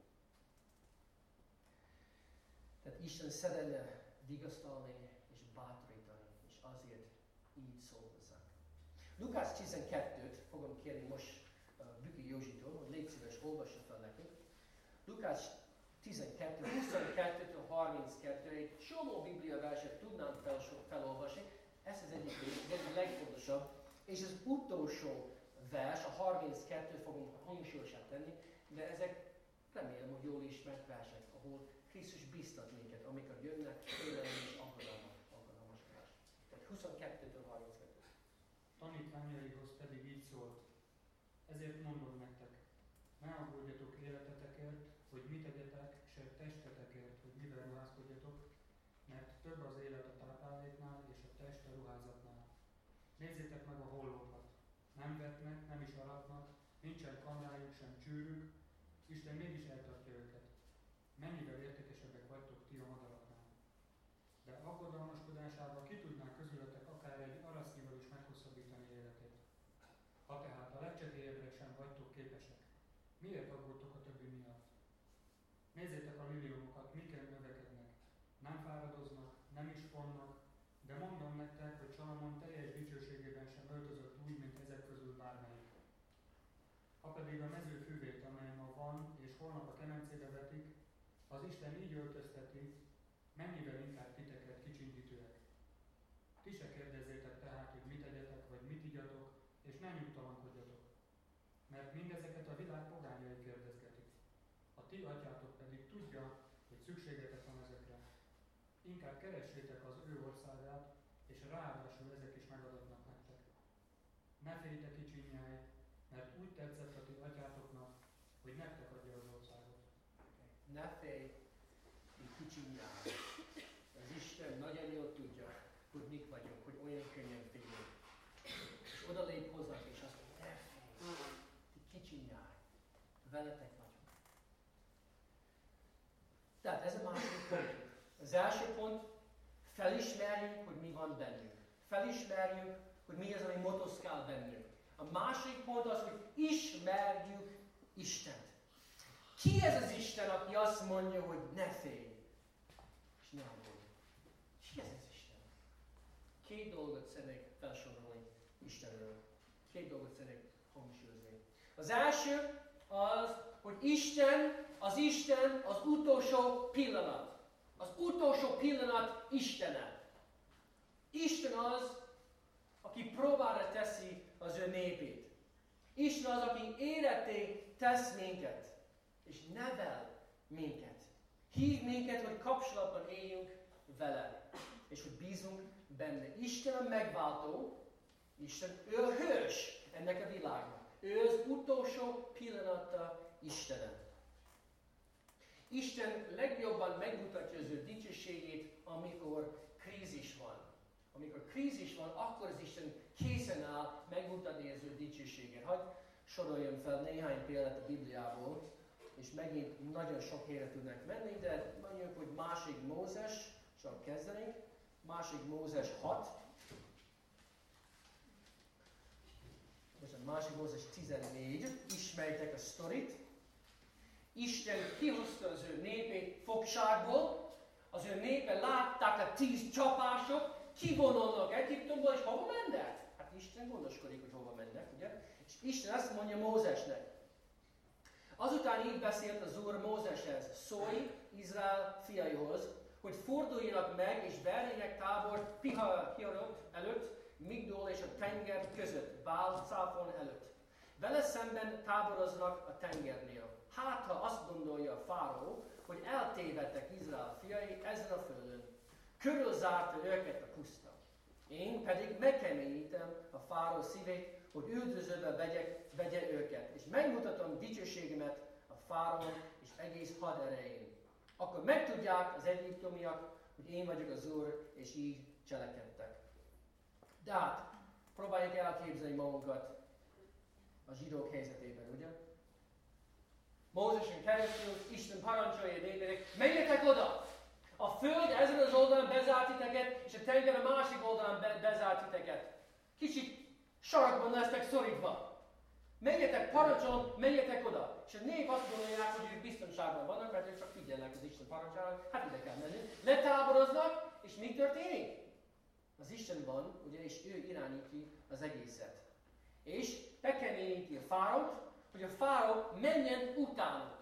Speaker 1: Tehát Isten szeretne vigasztalni és bátorítani, és azért így szól hozzánk. Lukács tizenkettőt fogom kérni most uh, Büki Józsitól, hogy légy szíves, olvassa fel nekünk. Lukács tizenkettő, huszonkettőtől harminckettő, egy csomó Biblia verset tudnánk fel, felolvasni, ez az egyik, ez a legfontosabb, és az utolsó vers, a harminckettőt fogunk hangsúlyosát tenni, de ezek remélem, hogy jól ismert versek, ahol Krisztus biztat minket, amikor jönnek félelem és aggodalmak, aggodalmas vers. Tehát huszonkettőtől harminckettő.
Speaker 3: Tanítványaihoz pedig így szólt, ezért mondom nektek, ne aggódjatok életetekért, hogy mit tegyetek, se testetekért, hogy mivel ruházkodjatok, mert több az élet a tápláléknál és a test a ruházatnál. Nézzétek meg a hollókat, nem vetnek, nem is aratnak, nincsen kamrájuk, sem csűrük, Isten mégis eltartja őket. Mennyivel értékesebbek vagytok ti a madaraknál. De aggodalmaskodásával ki tudná közületek akár egy arasznyival is meghosszabbítani életét. Ha tehát a legcsekélyebbre sem vagytok képesek, miért aggódtok a többi miatt? Nézzétek a liliumokat, miken növekednek. Nem fáradoznak, nem is fonnak, de mondom nektek, hogy Salamon teljes dicsőségében sem öltözött úgy, mint ezek közül bármelyik. Ha pedig a mező füvét, amely ma van, és holnap a kemencébe vetik, az Isten így öltözteti, mennyivel inkább titeket kicsinyítőek. Ti se kérdezzétek tehát, hogy mit egyetek, vagy mit igyatok, és ne nyugtalankodjatok. Mert mindezeket a világ pogányai kérdezgetik. A ti atyátok pedig tudja, hogy szükségetek van ezekre. Inkább keressétek az ő országát, és ráadásul ezek is megadatnak nektek. Ne féljetek kicsinyáj, mert úgy tetszett a ti atyátoknak, hogy nektek adja az országot.
Speaker 1: Ne félj, ti kicsinyáj. Az Isten nagyon jól tudja, hogy mik vagyunk, hogy olyan könnyen félünk. És oda lép hozzánk, és azt mondja, ne félj, ti kicsinyáj, veletek vagyunk. Tehát ez a második pont. Az első pont, felismerjünk, hogy mi van bennünk. Felismerjünk, hogy mi az, ami motoszkál bennünk. A másik pont az, hogy ismerjük Istent. Ki ez az Isten, aki azt mondja, hogy ne félj, és ne aggódj? Ki ez az Isten? Két dolgot szeretnék felsorolni Istenről. Két dolgot szeretnék hangsúlyozni. Az első az, hogy Isten, az Isten az utolsó pillanat. Az utolsó pillanat Istene. Isten az, aki próbára teszi az ő népét. Isten az, aki életé tesz minket, és nevel minket. Hív minket, hogy kapcsolatban éljünk vele, és hogy bízunk benne. Isten a megváltó, Isten, ő a hős ennek a világnak. Ő az utolsó pillanata Istene. Isten legjobban megmutatja az ő dicsőségét, amikor krízis van. Amikor krízis van, akkor az Isten készen áll megmutatni az ő dicsőséget. Hadd soroljam fel néhány példát a Bibliából, és megint nagyon sok helyre tudnánk menni, de mondjuk, hogy másik Mózes, csak kezdenénk, másik Mózes hat, és a másik Mózes tizennégy, ismerjétek a sztorit. Isten kihozta az ő népét fogságból, az ő népe látták a tíz csapások, kivonulnak Egyiptomból, és hova mennek? Hát Isten Isten gondoskodik, hogy hova mennek, ugye? És Isten azt mondja Mózesnek. Azután így beszélt az Úr Mózeshez, szólj Izrael fiaihoz, hogy forduljanak meg és verjenek tábort Pihahirot előtt, Migdol és a tenger között, Bál-Cáfon előtt. Vele szemben táboroznak a tengernél. Hát, ha azt gondolja a fáraó, hogy eltévedtek Izrael fiai ezen a földön. Körülzárta őket a puszta. Én pedig megkeményítem a fáraó szívét, hogy üldözőbe vegyek, vegye őket, és megmutatom dicsőségemet a fáraón és egész haderején. Akkor megtudják az egyiptomiak, hogy én vagyok az Úr, és így cselekedtek. De hát, próbáljuk elképzelni magunkat a zsidók helyzetében, ugye? Mózesen keresztül Isten parancsolja népének, menjetek oda! A föld ezen az oldalon bezárt titeket, és a tenger a másik oldalon be, bezárt titeket. Kicsit sarokban lesznek szorítva. Menjetek, parancsolom, menjetek oda! És a nép azt gondolják, hogy ők biztonságban vannak, mert ők csak figyelnek az Isten parancsára, hát ide kell menni. Letáboroznak, és mi történik? Az Isten van, ugye, és ő irányítja az egészet. És bekeményíti a fáraót, hogy a fáraó menjen utánuk.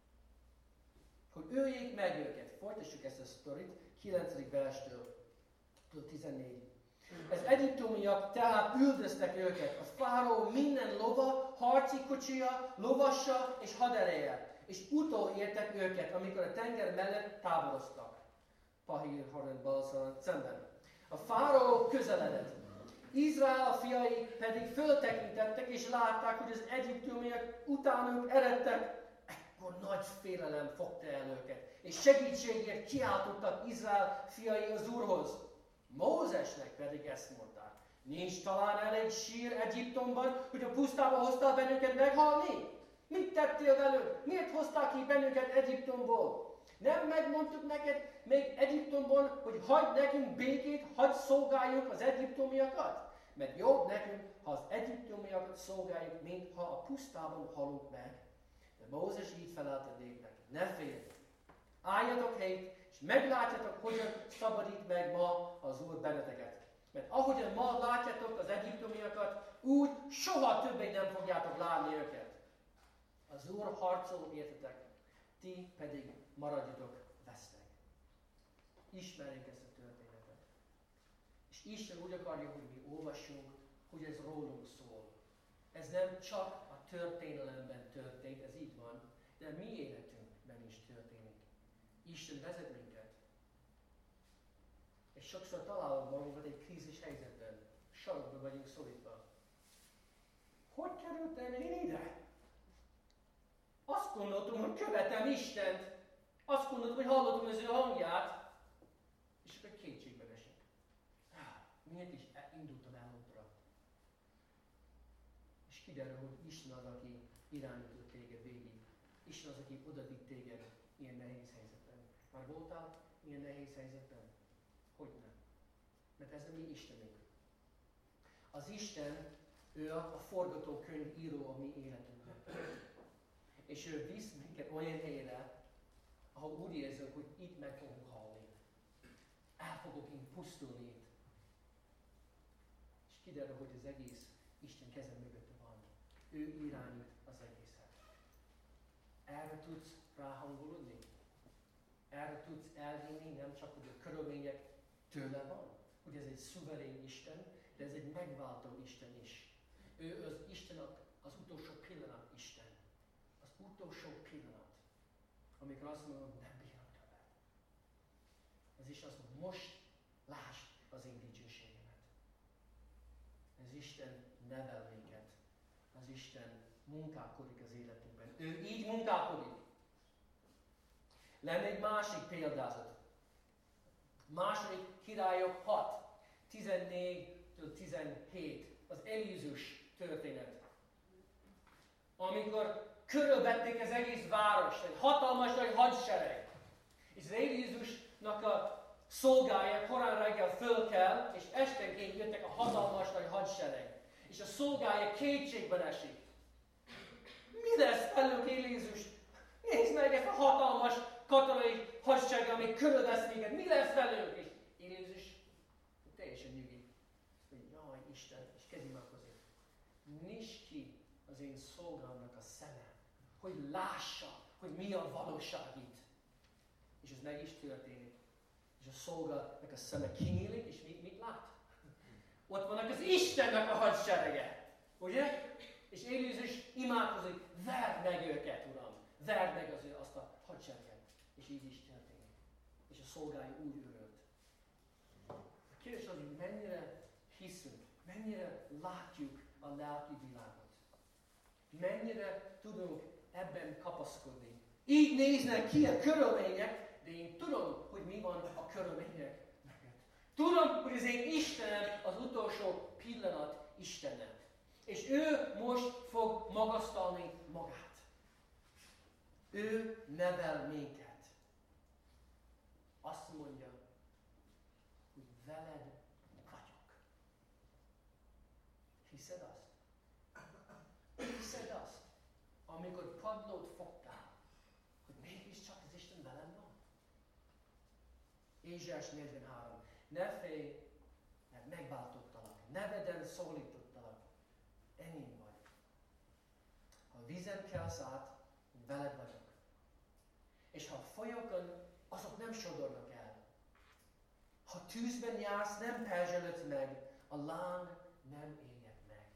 Speaker 1: Hogy öljék meg őket. Folytassuk ezt a sztorit, kilencedik verstől tizennégy. Az egyiptomiak tehát üldöztek őket. A fáraó minden lova, harci kocsija, lovassa és hadereje. És utolértek őket, amikor a tenger mellett táboroztak. Pahír Haran Balszal szemben. A fáraó közeledett. Izrael fiai pedig föltekintettek és látták, hogy az egyiptomiak utánuk eredtek. Ekkor nagy félelem fogta el őket, és segítségért kiáltottak Izrael fiai az Úrhoz. Mózesnek pedig ezt mondták. Nincs talán elég sír Egyiptomban, hogy a pusztába hoztál bennünket meghalni? Mit tettél velünk? Miért hoztál ki bennünket Egyiptomból? Nem megmondtuk neked még Egyiptomban, hogy hagyd nekünk békét, hagyd szolgáljuk az egyiptomiakat? Mert jobb nekünk, ha az egyiptomiakat szolgáljuk, mint ha a pusztában halunk meg. De Mózes így felelt a népnek. Ne félj! Álljatok helyt, és meglátjátok, hogyan szabadít meg ma az Úr benneteket. Mert ahogyan ma látjátok az egyiptomiakat, úgy soha többé nem fogjátok látni őket. Az Úr harcol értetek, ti pedig maradjatok vesztek. Ismerjük ezt a történetet. És Isten úgy akarja, hogy mi olvassunk, hogy ez rólunk szól. Ez nem csak a történelemben történt, ez így van, de a mi életünkben is történik. Isten vezet minket. És sokszor találunk magunkat egy krízis helyzetben. Sarokban vagyunk szorítva. Hogy kerültem én ide? Azt gondoltam, hogy követem Istent. Azt gondoltam, hogy hallottam az ő hangját. És akkor kétségbe esik. Miért is indultam el útra? És kiderül, hogy Isten az, aki irányított téged végig. Isten az, aki oda vitt téged ilyen nehéz helyzetben. Már voltál ilyen nehéz helyzetben? Hogy nem? Mert ez a mi Istenünk. Az Isten, ő a forgatókönyv író a mi életünkben. És ő visz minket olyan helyre, ahol úgy érzünk, hogy itt meg fogunk halni. El fogok én pusztulni itt. És kiderül, hogy az egész Isten keze mögötte van. Ő irányít az egészet. Erre tudsz ráhangolódni? Erre tudsz elhinni, nem csak, hogy a körülmények tőle van, hogy ez egy szuverén Isten, de ez egy megváltó Isten is. Ő az Isten az utolsó pillanat Isten. Az utolsó pillanat, amikor azt mondom, nem bírom többet. Az Isten azt mondja, most lásd az én dicsőségemet. Az Isten nevel minket. Az Isten munkálkodik az életünkben. Ő így munkálkodik. Lenne egy másik példázat. Második Királyok hat, tizennégytől tizenhét. Az Elízus történet. Amikor körülvették az egész várost, egy hatalmas nagy hadsereg. És az Elízusnak a szolgája korán reggel föl kell, és estenként jöttek a hatalmas nagy hadsereg. És a szolgája kétségben esik. Mi lesz velünk, Elízus? Nézd meg ezt a hatalmas katonai hadsereg, ami körülvesz minket. Mi lesz velünk? És Elízus teljesen nyugi. Jaj, Isten, és kezdj imádkozni. Nyisd ki az én szolgámnak a szeme, hogy lássa, hogy mi a valóság itt. És ez meg is történik. És a szolgának a szeme kinyílik, és mit, mit lát? Ott vannak az Istennek a hadserege. Ugye? És Éliás imádkozik, verd meg őket, Uram. Verd meg az, azt a hadsereget. És így is történik. És a szolgái úgy örült. A kérdés az, hogy mennyire hiszünk, mennyire látjuk a lelki világot. Mennyire tudunk ebben kapaszkodni. Így néznek ki a körülmények, de én tudom, hogy mi van a körülmények mögött. Tudom, hogy az én Istenem az utolsó pillanat Istenem. És ő most fog magasztalni magát. Ő nevel minket. Azt mondja, hogy veled vagyok. Hiszed azt? Hiszed azt? Amikor padlót fogtál, hogy mégiscsak az Isten velem van? Ézsaiás negyvenhárom. Ne félj, mert megváltottalak. Neveden szólítottalak. Enyém vagy. Ha a vízen kelsz át, veled vagyok. És ha a folyókon, azok nem sodornak el. Ha tűzben jársz, nem perzselődsz meg. A láng nem éget meg.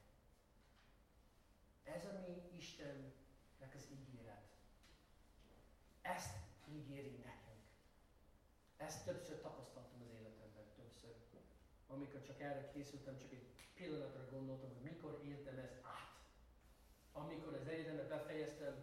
Speaker 1: Ez a mi Istennek az ígéret. Ezt ígéri nekünk. Ezt többször tapasztaltam az életemben, többször. Amikor csak erre készültem, csak egy pillanatra gondoltam, hogy mikor éltem ezt át. Amikor az egyetemet befejeztem,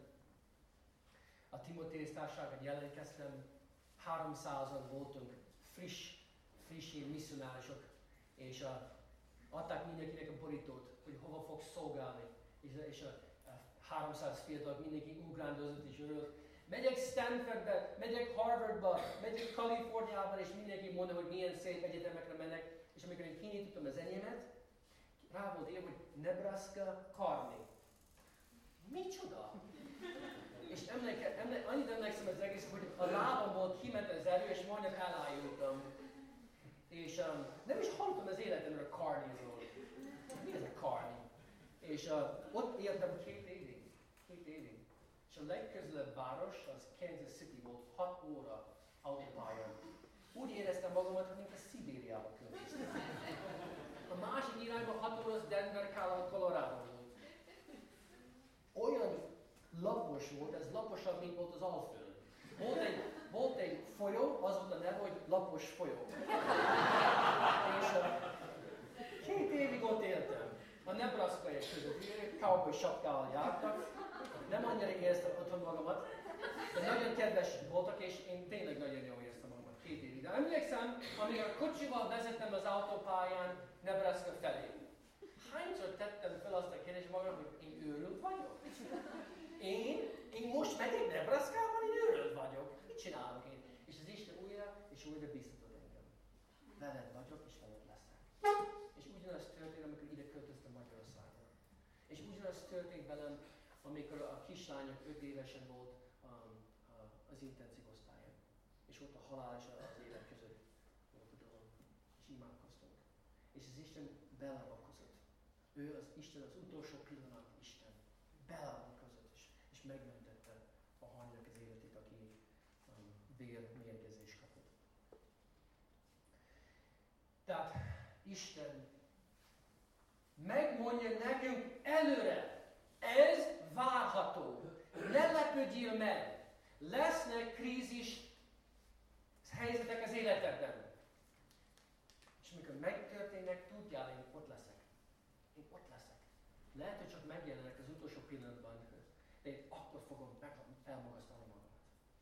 Speaker 1: a Timotéus társaságon jelentkeztem, háromszázan voltunk friss, friss misszionárisok, és uh, adták mindenkinek a borítót, hogy hova fog szolgálni. És, és a, a háromszáz fiatal mindenki ugrándozott és örült. Megyek Stanfordba, megyek Harvardba, megyek Kaliforniába, és mindenki mondta, hogy milyen szép egyetemekre mennek. És amikor én kinyitottam az enyémet, rá volt írva, hogy Nebraska Kearney. Micsoda? És emléke, emléke, annyit emlékszem az egész, hogy a lábamból kiment az erő, és majdnem elájultam. És um, nem is hallottam az életemről a Kearneyról. Mi ez a Kearney? És uh, ott éltem két évig. Két évig. És a legközelebb város az Kansas City volt, hat óra autópályán. Úgy éreztem magamat, hogy mint a Szibériába költöztem. A másik irányba hat óra az Denver, Colorado volt. Olyan lapos volt, ez laposabb, mint volt az Alföld. Volt egy, volt egy folyó, az volt a neve, hogy lapos folyó. És uh, két évig ott éltem. A nebraskaiak között, cowboy sapkával jártak. Nem annyira éreztem otthon magamat, de nagyon kedves voltak, és én tényleg nagyon jól éreztem magamat két évig. De emlékszem, amikor a kocsival vezettem az autópályán Nebraska felé. Hányszor tettem fel azt a kérdést magamnak, hogy én őrült vagyok? Én? Én most megyek Nebraskában, én őrült vagyok. Mit csinálok én? És az Isten újra és újra biztatott engem. Veled vagyok, és veled leszek. És ugyanaz történt, amikor ide költöztem Magyarországra. És ugyanaz történt velem, amikor a kislányok öt évesen volt um, az intenzív osztályon. És ott a halál és az élet között volt a dolog. És imádkoztunk. És az Isten beleavatkozott. Ő az Isten, az utolsó pillanat Isten. Beleavatkozott és, és megmentette a hanynak az életét, aki um, vérmérgezést kapott. Tehát Isten megmondja nekünk előre, ez várható. Ne lepődjél meg. Lesznek krízis helyzetek az életedben. És amikor megtörténnek, tudjál, én ott leszek. Én ott leszek. Lehet, hogy csak megjelenek az utolsó pillanatban, de én akkor fogom elmagasztalni magamat.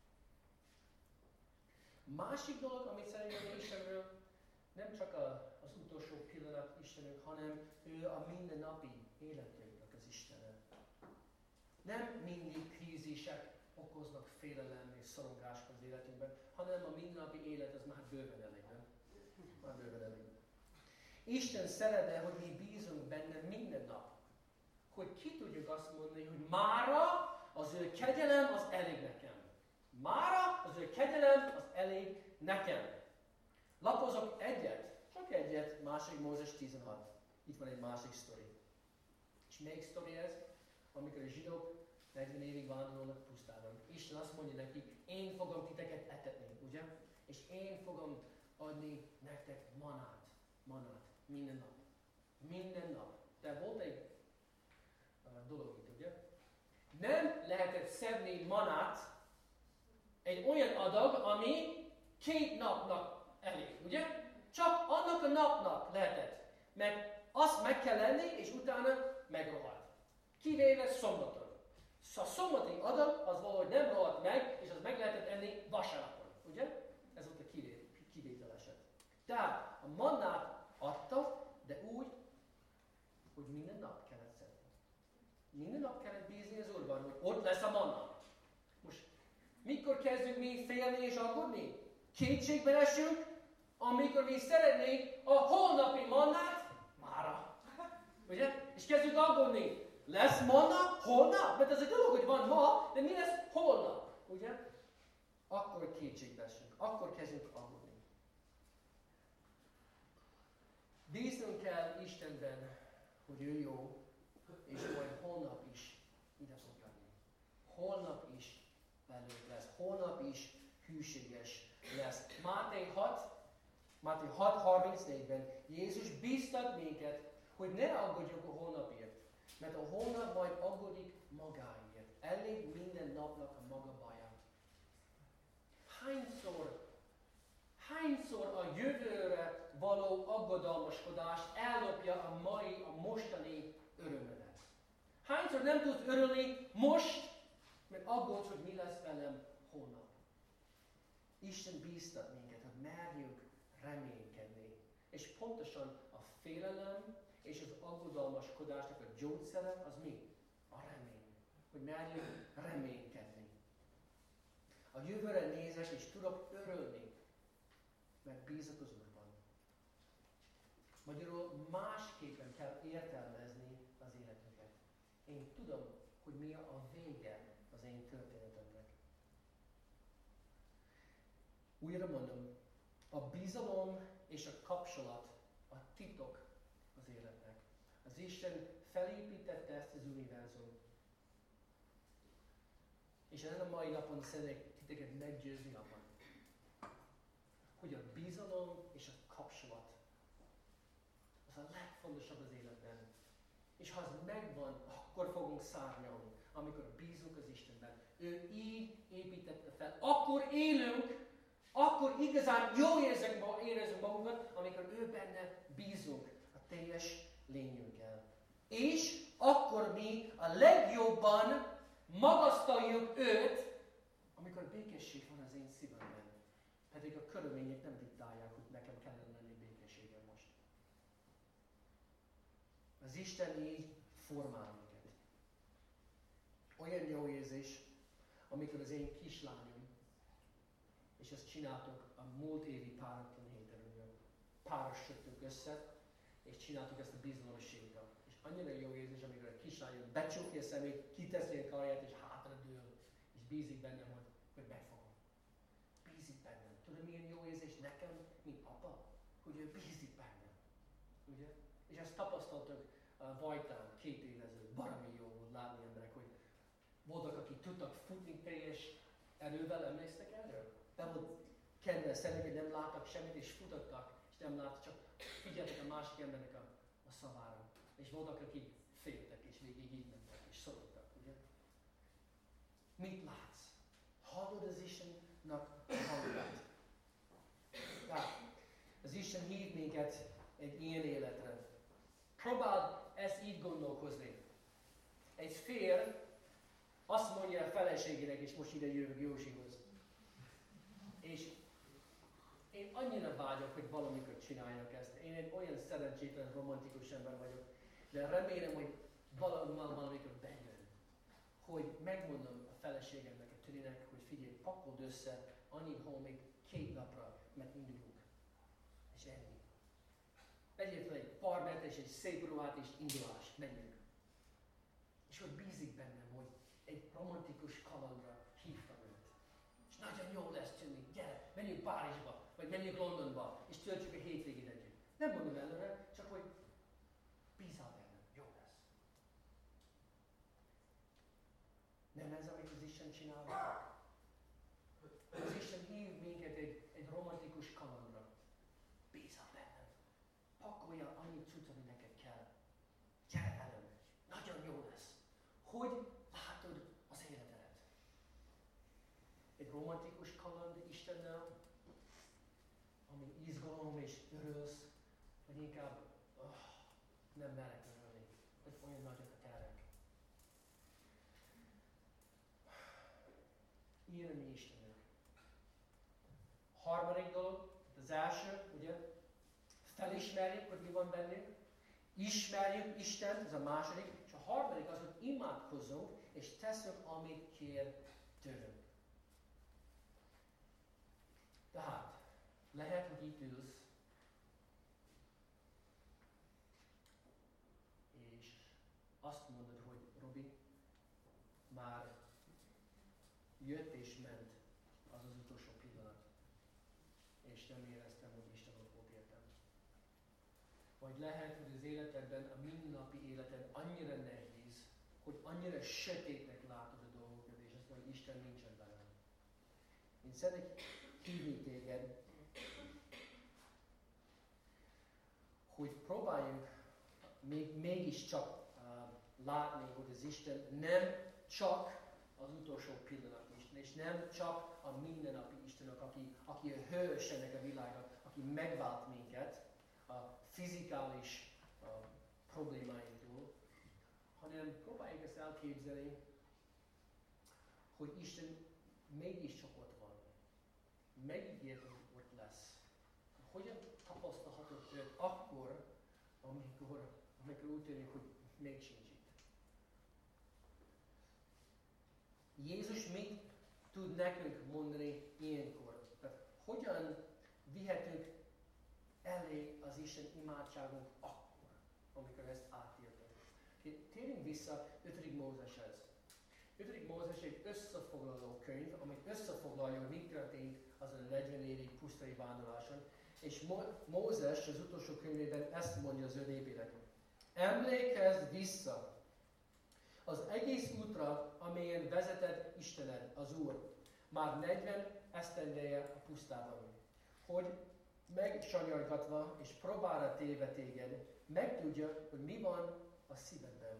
Speaker 1: Másik dolog, amit szerintem Istenről, nem csak a, az utolsó pillanat Istenünk, hanem ő a mindennapi életünknek az Istene. Nem mindig krízisek okoznak félelem és szorongás az életünkben, hanem a mindennapi élet az már bőven elég, nem? Már bőven elég. Isten szeretne, hogy mi bízunk benne minden nap. Hogy ki tudjuk azt mondani, hogy mára az ő kegyelem az elég nekem. Mára az ő kegyelem az elég nekem. Lapozok egyet, csak egyet, második Mózes tizenhat. Itt van egy másik sztori. És melyik sztori ez? Amikor a zsidók negyven évig vándorolnak pusztában. Isten azt mondja nekik, én fogom titeket etetni, ugye? És én fogom adni nektek manát. Manát. Minden nap. Minden nap. De volt egy uh, dolog itt, ugye? Nem lehetett szedni manát, egy olyan adag, ami két napnak elég, ugye? Csak annak a napnak lehetett. Mert azt meg kell lenni, és utána megrohadt. Kivéve szombaton. A szombati adag az valahogy nem rohadt meg, és az meg lehetett enni vasárnapon, ugye? Ez volt a kivétel eset. Tehát a mannát adta, de úgy, hogy minden nap kellett szedni. Minden nap kellett bízni az Úrban, hogy ott lesz a manna. Most mikor kezdünk mi félni és aggódni? Kétségbe esünk, amikor mi szeretnénk a holnapi mannát mára. Ugye? És kezdünk aggódni. Lesz manna holnap? Mert ez egy dolog, hogy van ma, de mi lesz holnap? Ugye? Akkor kétségbe esünk. Akkor kezdünk aggódni. Bíznunk kell Istenben, hogy ő jó, és majd holnap is ide fog jönni. Holnap is velünk lesz. Holnap is hűséges lesz. Máté hat, Máté hat harmincnégyben Jézus bíztat minket, hogy ne aggódjunk a holnapért, mert a holnap majd aggódik magáért. Elég minden napnak a maga baja. Hányszor, hányszor a jövőre való aggodalmaskodás ellopja a mai, a mostani örömödet? Hányszor nem tudsz örülni most, mert aggódsz, hogy mi lesz velem holnap? Isten bíztat minket, hogy merjünk reménykedni. És pontosan a félelem és az aggodalmaskodásnak a gyógyszere az mi? A remény. Hogy merjünk reménykedni. A jövőre nézek és tudok örülni, mert bízok az Úrban. Magyarul másképpen kell értelmezni az életünket. Én tudom, hogy mi a vége az én történetemnek. Újra mondom, a bizalom és a kapcsolat a titok az életnek. Az Isten felépítette ezt az univerzumot. És ezen a mai napon szeretnék titeket meggyőzni abban, hogy a bizalom és a kapcsolat az a legfontosabb az életben. És ha az megvan, akkor fogunk szárnyalni, amikor bízunk az Istenben. Ő így építette fel. Akkor élünk, akkor igazán jól érezzük magunkat, amikor ő benne bízunk a teljes lényünkkel. És akkor mi a legjobban magasztaljuk őt, amikor békesség van az én szívemben. Pedig a körülmények nem diktálják, hogy nekem kellene lenni békességem most. Az Isten így formál minket. Olyan jó érzés, amikor az én kislányom, és ezt csináltuk a múlt évi páratlan héten, hogy párosodtunk össze, és csináltuk ezt a bizalmas sétát. És annyira jó érzés, amikor a kislányom becsukja a szemét, kiteszi a karját, és hátradől, és bízik bennem, hogy, hogy megfogom. Bízik bennem. Tudod, milyen jó érzés nekem, mint apa? Hogy ő bízik bennem. Ugye? És ezt tapasztaltuk uh, Vajtán két évvel ezelőtt. Baromi jó volt látni emberek, hogy voltak, akik tudtak futni teljes erővel, emlékeztek erről? De volt kedve szerint, hogy nem láttak semmit, és futottak, és nem láttak, csak figyeltek a másik embernek a, a szavára. És voltak, akik féltek, és végig így mentek, és szorultak, ugye? Mit látsz? Hallod az Istennek a hangját? Tehát, az Isten hív minket egy ilyen életre. Próbáld ezt így gondolkozni. Egy férj azt mondja a feleségének, és most ide jövök Józsihoz. És én annyira vágyok, hogy valamikor csináljak ezt. Én egy olyan szerencsétlen, romantikus ember vagyok, de remélem, hogy valamikor, valamikor bejön. Hogy megmondom a feleségemnek, a Tülinek, hogy figyelj, pakold össze annyi holmig két napra, mert indulunk. És ennyi. Vegyél fel egy parbet és egy szép ruhát és indulás, menjünk. És hogy bízik bennem, hogy egy romantikus kalandra hívtam őt. És nagyon jó lesz tűnni, gyere, menjünk Párizsba, vagy menjünk Londonba, és töltsük a hétvégét együtt. Nem mondom előre, csak hogy Isten csinálja. Az Isten hív minket egy, egy romantikus kalandra. Bízzál bennem. Pakoljál annyi cucc, ami neked kell. Gyere velem. Nagyon jó lesz. Hogy látod az életedet? Egy romantikus kaland Istennel, ami izgalom és örülsz, vagy inkább oh, nem merek örülni, vagy olyan nagyok a terek. Ilyen a mi Istenünk. Harmadik dolog, az első, ugye, felismerjük, hogy mi van bennünk, ismerjük Istent, ez a második, és a harmadik az, hogy imádkozzunk, és teszünk, amit kér tőlünk. Tehát, lehet, hogy itt ülsz, és azt mondod, hogy Robi, már jött és ment az az utolsó pillanat, és nem éreztem, hogy Isten ott volt értem. Vagy lehet, hogy az életedben, a mindennapi életed annyira nehéz, hogy annyira sötétnek látod a dolgokat, és azt mondod, hogy Isten nincsen velem. Én szeretnék hívni téged, hogy próbáljunk még, mégiscsak uh, látni, hogy az Isten nem csak az utolsó pillanat Isten, és nem csak a mindennapi Istennek, aki, aki a hős ennek a világnak, aki megvált minket a fizikális uh, problémáinktól, hanem próbáljuk ezt elképzelni, hogy Isten mégiscsak ott van. Megígért, hogy ott lesz. Hogyan tapasztalhatod őt akkor, amikor, amikor úgy tűnik, hogy még sincs itt? Jézus mit tud nekünk mondani ilyenkor? Tehát hogyan vihetünk elé az Isten imádságunk akkor, amikor ezt átéltünk? Térjünk vissza ötödik Mózeshez. ötödik Mózes egy összefoglaló könyv, ami összefoglalja, hogy mi történt azon a negyven évi pusztai vándorláson. És Mo- Mózes az utolsó könyvében ezt mondja az ő népének. Emlékezz vissza az egész útra, amelyen vezeted Istened, az Úr, már negyven esztendeje a pusztában, hogy megsanyargatva és próbára téve téged, megtudja, hogy mi van a szívedben.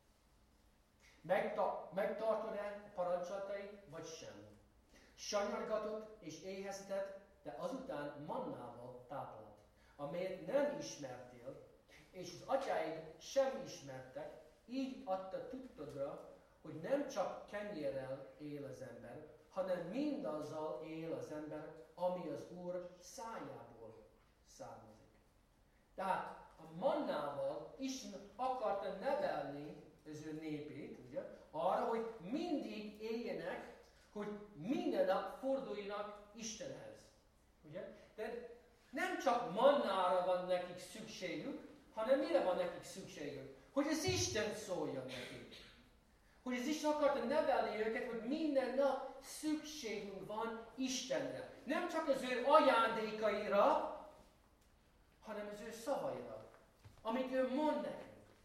Speaker 1: Megta- megtartod-e parancsolatait, vagy sem? Sanyargatott és éheztet, de azután mannával táplált, amelyet nem ismertél, és az atyáid sem ismertek, így adta tudtodra, hogy nem csak kenyérrel él az ember, hanem mindazzal él az ember, ami az Úr szájából származik. Tehát a mannával Isten akarta nevelni az ő népét, ugye, arra, hogy mindig éljenek, hogy minden nap forduljanak Istenhez. Ugye? De nem csak mannára van nekik szükségük, hanem mire van nekik szükségük? Hogy az Isten szóljon nekik. Hogy az Isten akarta nevelni őket, hogy minden nap szükségünk van Istenre. Nem csak az ő ajándékaira, hanem az ő szavaira, amit ő mond nekünk.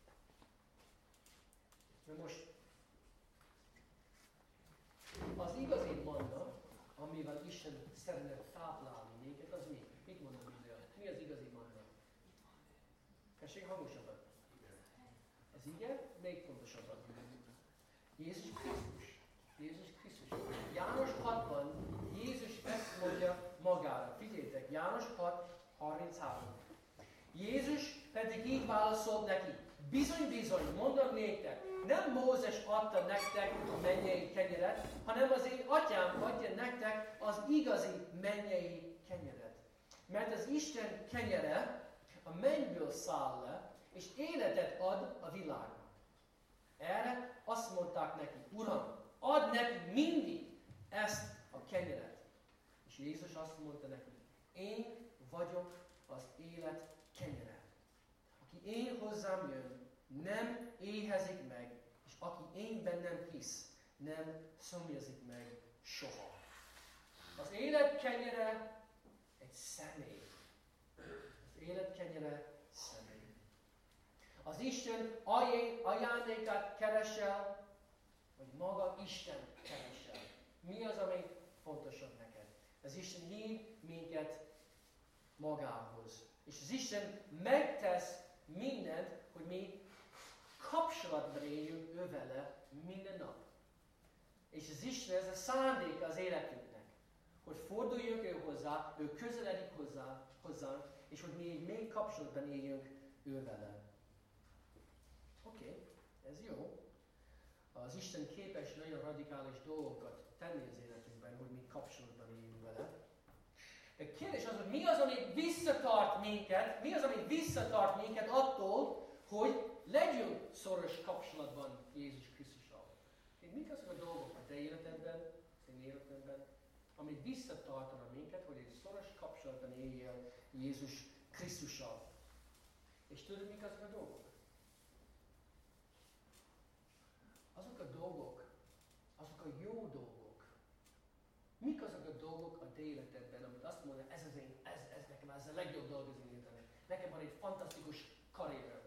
Speaker 1: Na most, az igazi manna, amivel Isten szeretne táplálni minket, az mi? Mit mond a Biblia? Mi az igazi manna? Tessék hangosabban. Az ige? Még fontosabban. Jézus Krisztus. Jézus Krisztus. János hatban Jézus ezt mondja magára. Figyeljétek, János hat harminchárom. Jézus pedig így válaszolt neki. Bizony, bizony, mondom néktek, nem Mózes adta nektek a mennyei kenyeret, hanem az én atyám adja nektek az igazi mennyei kenyeret. Mert az Isten kenyere a mennyből száll le, és életet ad a világnak. Erre azt mondták neki, Uram, add neki mindig ezt a kenyeret. És Jézus azt mondta neki, én vagyok az élet kenyere. Aki én hozzám jön, nem éhezik meg, és aki én bennem hisz, nem szomjazik meg soha. Az élet kenyere egy személy. Az élet kenyere személy. Az Isten ajándékát keresel, vagy maga Isten keresel. Mi az, ami fontosabb neked? Az Isten hív minket magához. És az Isten megtesz mindent, hogy mi kapcsolatban éljünk ő vele minden nap. És az Isten ez a szándéka az életünknek, hogy forduljunk ő hozzá, ő közeledik hozzá, hozzánk, és hogy mi még kapcsolatban éljünk ő vele. Oké, okay, ez jó. Az Isten képes nagyon radikális dolgokat tenni az életünkben, hogy mi kapcsolatban éljünk vele. De kérdés az, hogy mi az, ami visszatart minket, mi az, ami visszatart minket attól, hogy legyünk szoros kapcsolatban Jézus Krisztussal. Mik azok a dolgok a te életedben, az én életemben, ami visszatartana minket, hogy egy szoros kapcsolatban éljél Jézus Krisztussal. És tudod, mik azok a dolgok? Azok a dolgok, azok a jó dolgok. Mik azok a dolgok a te életedben, amit azt mondod, ez az én, ez, ez nekem ez a legjobb dolog az én életemben. Nekem van egy fantasztikus karrierem.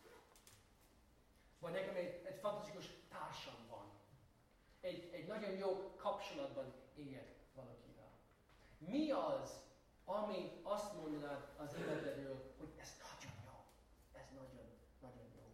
Speaker 1: Vagy nekem egy, egy fantasztikus társam van. Egy, egy nagyon jó kapcsolatban éljek valakivel. Mi az, ami azt mondanád az életedről, hogy ez nagyon jó. Ez nagyon, nagyon jó.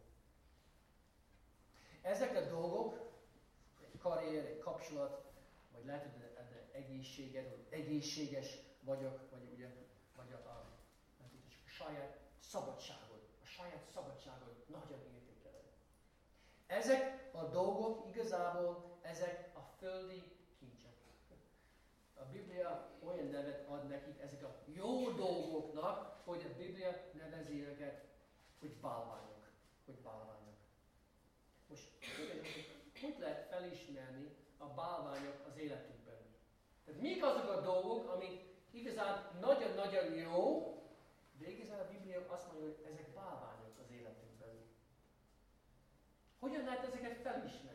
Speaker 1: Ezek a dolgok, egy karrier, egy kapcsolat, vagy lehet, hogy egészséged, hogy egészséges vagyok, vagy ugye, vagy a, a, a saját szabadságod. A saját szabadságod nagyon értékeled. Ezek a dolgok igazából, ezek a földi kincsek. A Biblia olyan nevet ad nekik, ezek a jó dolgoknak, hogy a Biblia nevezi őket, hogy bálványok. Hogy bálványok. Most hogy lehet felismerni a bálványok az életünkben? Tehát mik azok a dolgok, amik igazán nagyon-nagyon jó, de igazán a Biblia azt mondja, hogy ezek bálványok az életünkben. Hogyan lehet ezeket felismerni?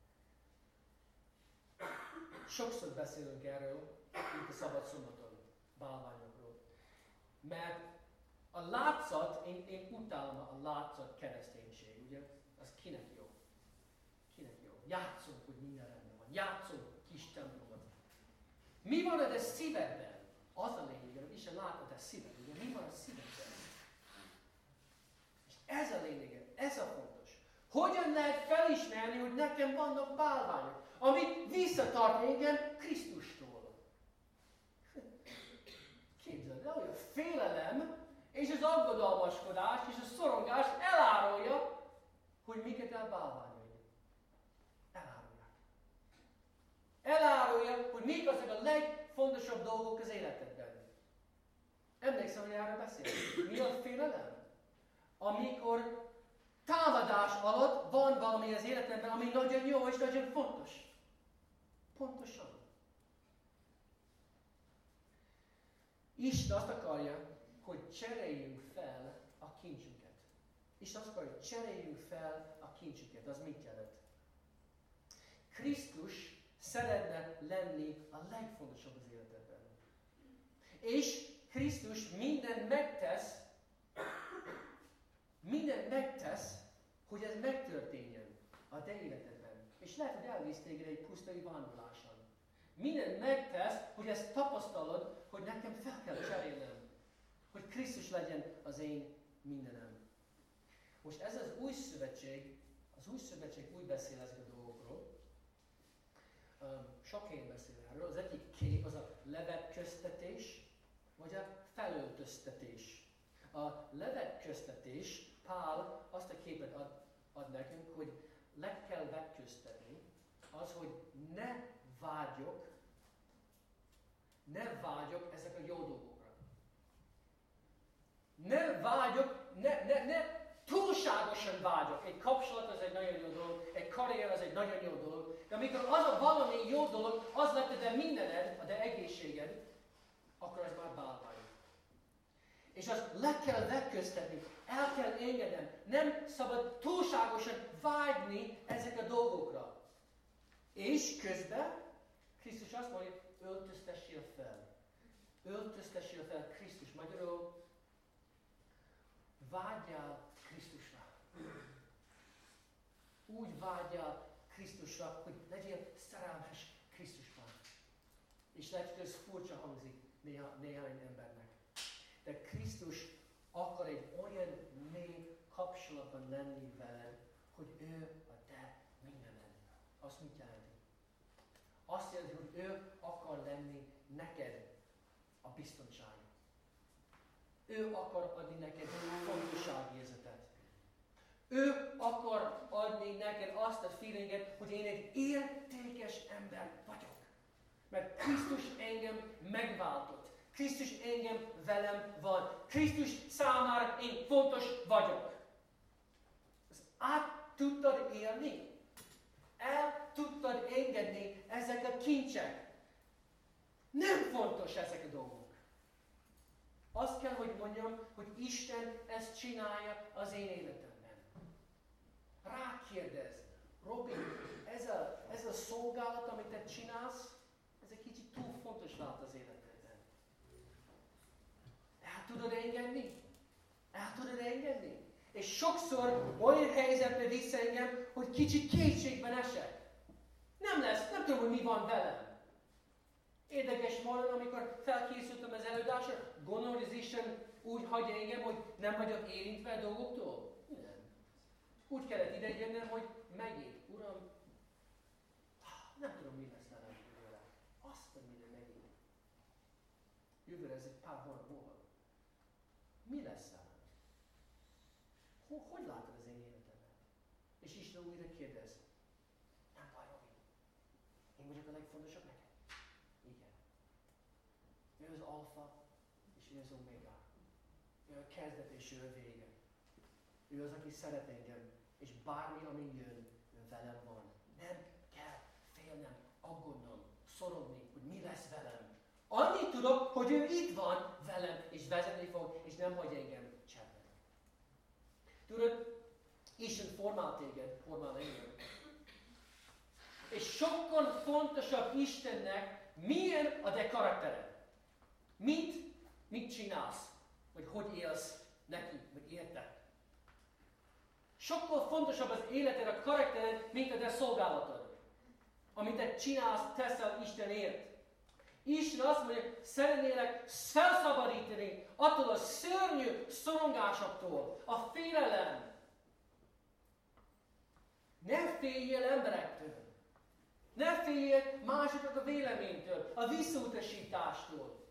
Speaker 1: Sokszor beszélünk erről, mint a szabad szombaton, bálványokról. Mert a látszat, én, én utálom a látszat kereszténység, ugye? Az kinek jó? Kinek jó? Játszunk, hogy minden rendben van. Játszunk kis templomot. Mi van a te szívedben? Az a lényeg, hogy Isten látod a szíved, ugye? Mi van a szívedben? És ez a lényeg, ez a fontos. Hogyan lehet felismerni, hogy nekem vannak bálványok, amik visszatart engem Krisztustól? Képzeld el, hogy a félelem és az aggodalmaskodás és a szorongás elárulja, hogy miket el bálványai. Elárulják. Elárulja, hogy mik azok a legfontosabb dolgok az életedben. Emlékszem, hogy erről beszélünk. Mi a félelem? Amikor támadás alatt van valami az életemben, ami nagyon jó és nagyon fontos. Pontosan. Isten azt akarja, hogy cseréljünk fel a kincsünket. Isten azt akarja, hogy cseréljünk fel a kincsünket. Az mit jelent? Krisztus szeretne lenni a legfontosabb az életedben. És Krisztus mindent megtesz, mindent megtesz, hogy ez megtörténjen a te életedben. És lehet, hogy elvisz téged egy pusztai vándorláson. Mindent megtesz, hogy ezt tapasztalod, hogy nekem fel kell cserélnem. Hogy Krisztus legyen az én mindenem. Most ez az új szövetség, az új szövetség úgy beszél ezek a dolgokról. Um, sok helyen beszél erről. Az egyik kép az a levetköztetés, vagy a felöltöztetés. A levetköztetés, Pál azt a képet ad, ad nekünk, hogy le kell vetköztetni, az, hogy ne vágyok, ne vágyok ezek a jó dolgokra. Ne vágyok, ne, ne, ne túlságosan vágyok. Egy kapcsolat az egy nagyon jó dolog, egy karrier az egy nagyon jó dolog, de amikor az a valami jó dolog, az lett a te mindened, a te egészséged, akkor ez már bálvány. És azt le kell vetköztetni, el kell engednem. Nem szabad túlságosan vágyni ezek a dolgokra. És közben Krisztus azt mondja, hogy öltöztessél fel. Öltöztessél fel Krisztus. Magyarul vágyjál Krisztusra. Úgy vágyjál Krisztusra, hogy legyél szerelmes Krisztusban. És lehet, hogy ez furcsa hangzik néha, néhány embernek. De Krisztus akar egy olyan mély kapcsolatban lenni veled, hogy ő a te mindened. Azt mit jelenti? Azt jelenti, hogy ő akar lenni neked a biztonság. Ő akar adni neked fontosságérzetet. Ő akar adni neked azt a feelinget, hogy én egy értékes ember vagyok. Mert Krisztus engem megváltott. Krisztus engem velem van. Krisztus számára én fontos vagyok. Ezt át tudtad élni? El tudtad engedni ezek a kincsek? Nem fontos ezek a dolgok. Azt kell, hogy mondjam, hogy Isten ezt csinálja az én életemben. Rákérdez, Robi, ez a, ez a szolgálat, amit te csinálsz, ez egy kicsit túl fontos vált az életedben. El tudod engedni? El tudod engedni? És sokszor olyan helyzetbe visz engem, hogy kicsit kétségben esek. Nem lesz, nem tudom, hogy mi van velem. Érdekes módon, amikor felkészültem az előadásra, gondolom, hogy az Isten úgy hagyja engem, hogy nem vagyok érintve a dolgoktól? Nem. Úgy kellett ide jönnöm, hogy megint, Uram, nem tudom, mi lesz velem jövőre. Azt nem minden megint. Jövőre ez egy pár hónap múlva. Mi lesz velem? Hogy, hogy látod az én életemben? És Isten újra kérdez, nem baj, Robi. Én vagyok a legfontosabb neked. Igen. Ő az alfa, és ő az omega. Ő a kezdet, és ő a vége. Ő az, aki szeret engem, és bármi, ami jön, ő velem van. Nem kell félnem, aggódnom, szorongni, hogy mi lesz velem. Annyit tudok, hogy ő itt van velem, és vezetni fog, és nem hagy engem csendben. Tudod, Isten formál téged, formál engem. És sokkal fontosabb Istennek, milyen a te karaktered. Mit, mit csinálsz, vagy hogy élsz neki, vagy érte. Sokkal fontosabb az életed, a karaktered, mint a te szolgálatod. Amit te csinálsz, teszel Istenért. Isten azt mondja, szeretnélek felszabadítani attól a szörnyű szorongásoktól, a félelem. Ne féljél emberektől. Ne féljél másoknak a véleménytől, a visszautasítástól.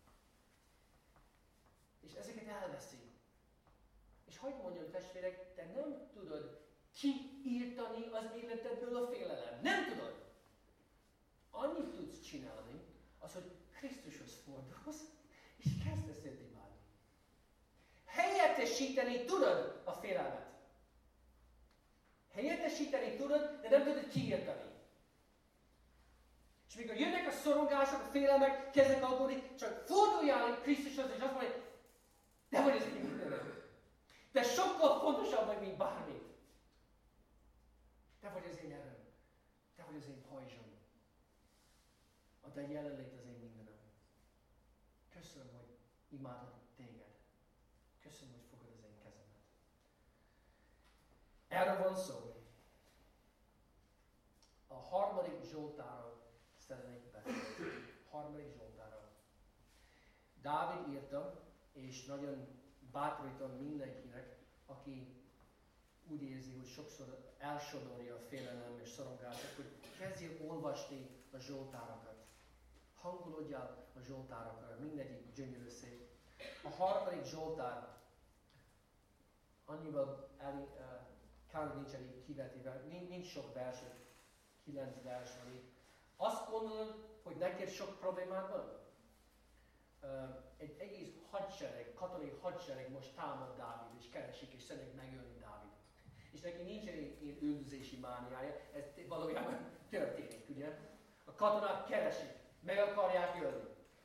Speaker 1: És ezeket elveszi. És hagyd mondjam, testvérek, te nem tudod kiírtani az életedből a félelem. Nem tudod. Annyit tudsz csinálni, az, hogy Krisztushoz fordulsz, és kezdesz őt imádni. Helyettesíteni tudod a félelmet. Helyettesíteni tudod, de nem tudod kiírtani. És mikor jönnek a szorongások, a félelmek, kezdek aggódni, csak forduljál Krisztushoz, és azt mondja, te vagy az én mindenem. Te sokkal fontosabb vagy, mint bármi. Te vagy az én erőm. Te vagy az én pajzsom. A te jelenlét az én mindenem. Köszönöm, hogy imádhatok téged. Köszönöm, hogy fogod az én kezemet. Erről van szó. A harmadik Zsoltárról szeretnék beszélni. Harmadik Zsoltárról. Dávid írta, és nagyon bátorítom mindenkinek, aki úgy érzi, hogy sokszor elsodorja a félelem és szorongások, hogy kezdjél olvasni a Zsoltárokat. Hangolódjál a Zsoltárokra, mindegyik gyönyörű szép. A harmadik Zsoltár annyival elég, uh, kár, nincs elég kivetéve, nincs, nincs sok vers, kilenc vers van itt. Azt gondolod, hogy neked sok problémád van? Uh, egy egész hadsereg, katonai hadsereg most támad Dávid, és keresik, és szeretnék megölni Dávid. És neki nincs egy ilyen üldözési mániája, ez valójában történik, ugye? A katonák keresik, meg akarják ölni.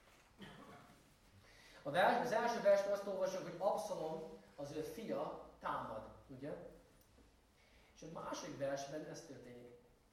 Speaker 1: A vers, az első versben azt olvasok, hogy Abszalom, az ő fia, támad, ugye? És a második versben ez történik.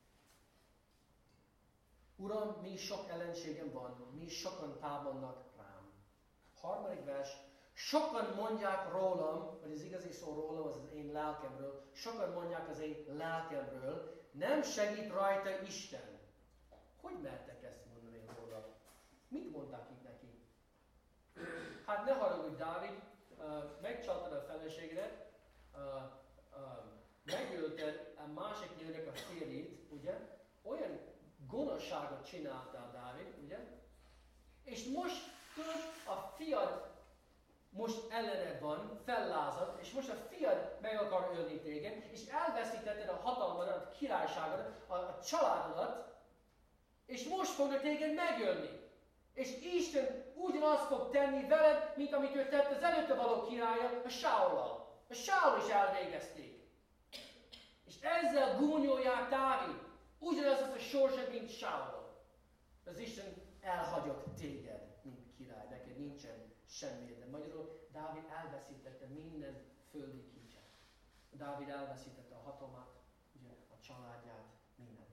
Speaker 1: Uram, mi sok ellenségem van, mi sokan támadnak rám. Harmadik vers. Sokan mondják rólam, vagy az igazi szó rólam, az az én lelkemről, sokan mondják az én lelkemről, nem segít rajta Isten. Hogy mertek ezt mondani róla? Mit mondták itt neki? Hát ne haragudj, Dávid, uh, megcsaltad a feleségedet, uh, uh, megölted a másik nőnek a férjét, ugye? Olyan gonoszságot csináltál, Dávid, ugye? És most tudod, a fiad most ellened van, fellázad, és most a fiad meg akar ölni téged, és elveszítetted a hatalmadat, a királyságodat, a, a családodat, és most fognak téged megölni. És Isten ugyanazt fog tenni veled, mint amit ő tett az előtte való királya, a Sáullal. A Sául is elvégezték. És ezzel gúnyolják Dávid. Ugyanaz az a sorsod, mint Sáullal. Az Isten elhagyott téged, mint király. Neked nincsen semmi. De magyarul Dávid elveszítette minden földi kincset. Dávid elveszítette a hatalmát, ugye, a családját, mindent.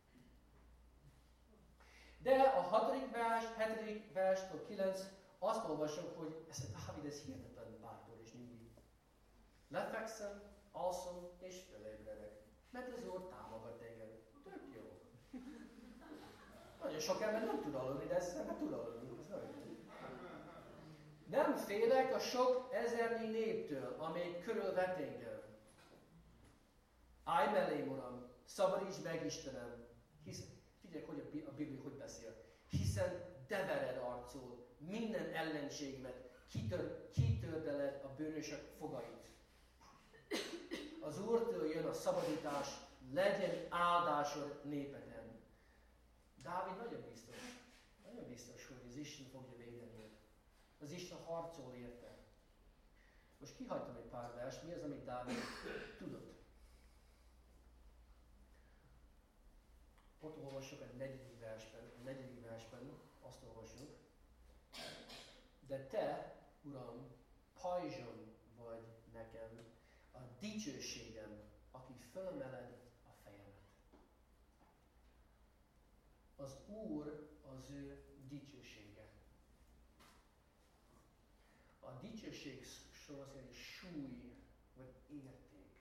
Speaker 1: De a hatodik vers, hetedik verstől kilenc, azt olvasok, hogy ez a Dávid, ez hihetetlen bátor és nyugi. Lefekszem, alszom és felébredek, mert az Úr támogat téged. Tök jó. Nagyon sok ember nem tud aludni, de ez nem tud aludni. Ez nagyon jó. Nem félek a sok ezernyi néptől, amely körülvet engem. Állj mellém, Uram, szabadíts meg, Istenem, hisz, figyelj, hogy a Biblia hogy beszél. Hiszen te vered arcul minden ellenségemet, kitör, kitördeled a bűnösök fogait. Az Úrtól jön a szabadítás, legyen áldásod népeden. Dávid nagyon biztos, nagyon biztos, hogy az Isten fogja védeni őt. Az Isten harcol érte. Most kihagytam egy pár vers, mi az, amit Dávid tudott. Ott olvassuk a negyedik versben, a negyedik versben azt olvassuk. De te, Uram, pajzsom vagy nekem, a dicsőségem, aki fölmeled a fejemet. Az Úr az ő dicsősége. A dicsőség szó azt jelenti súly vagy érték.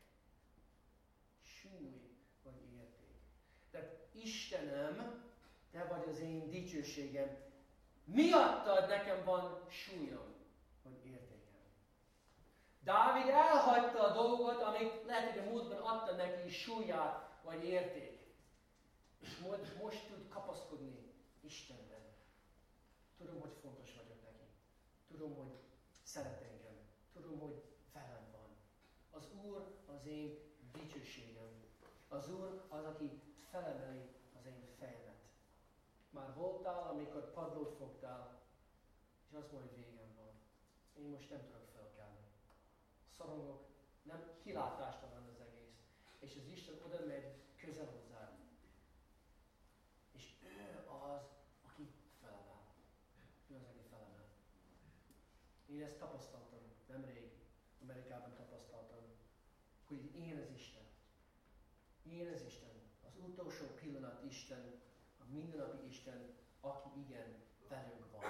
Speaker 1: Súly vagy érték. Tehát Istenem, te vagy az én dicsőségem. Miattad nekem van súlyom, vagy értékem. Dávid elhagyta a dolgot, amik lehet, hogy a múltban adta neki súlyát, vagy érték. És most, most tud kapaszkodni Istenben. Tudom, hogy fontos vagyok neki. Tudom, hogy szeret engem. Tudom, hogy velem van. Az Úr az én dicsőségem. Az Úr az, aki felemeli az én fejemet. Már voltál, amikor padlót fogtál, és azt mondja, hogy végem van. Én most nem tudok felkelni. Szorongok, nem kilátástalan az egész. És az Isten oda megy közel hozzád. És ő az, aki felemel. Ő az, aki felemel. Én ezt tapasztaltam nemrég, Amerikában tapasztaltam, hogy én az Isten. Én az Isten. Az utolsó pillanat Isten, a mindennapi Isten, aki igen, velünk van.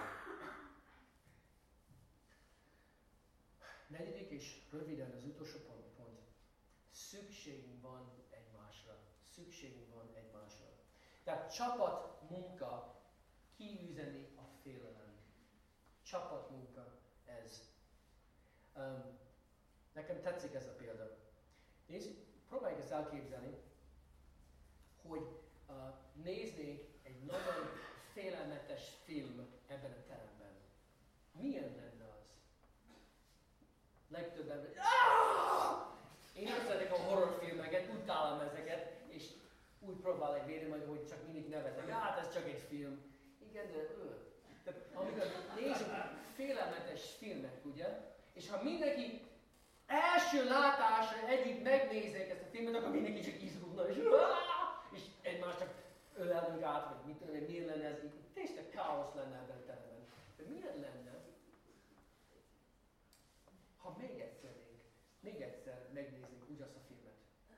Speaker 1: Negyedik és röviden az utolsó pont. pont. Szükségünk van egymásra. Szükségünk van egymásra. Tehát csapat munka kiüzeni a félelem. Csapat munka ez. Um, nekem tetszik ez a példa. Nézd, próbáljuk ezt elképzelni, hogy uh, néznék egy nagyon félelmetes film ebben a teremben. Milyen lenne az? Legtöbb ember, én nem szeretek a horrorfilmeket, utálom ezeket, és úgy próbálok védeni majd, hogy csak mindig nevetek. Hát ez csak egy film. Igen, de ő. Tehát amikor nézzük félelmetes filmek, ugye? És ha mindenki első látásra együtt megnézik ezt a filmet, akkor mindenki csak izgulna, és, és egymást csak ölelünk át, vagy mit tudom, hogy miért lenne ez így. Tényleg káosz lenne ebben a teremben. De milyen lenne, ha még egyszer, még egyszer megnéznénk ugyanazt a filmet?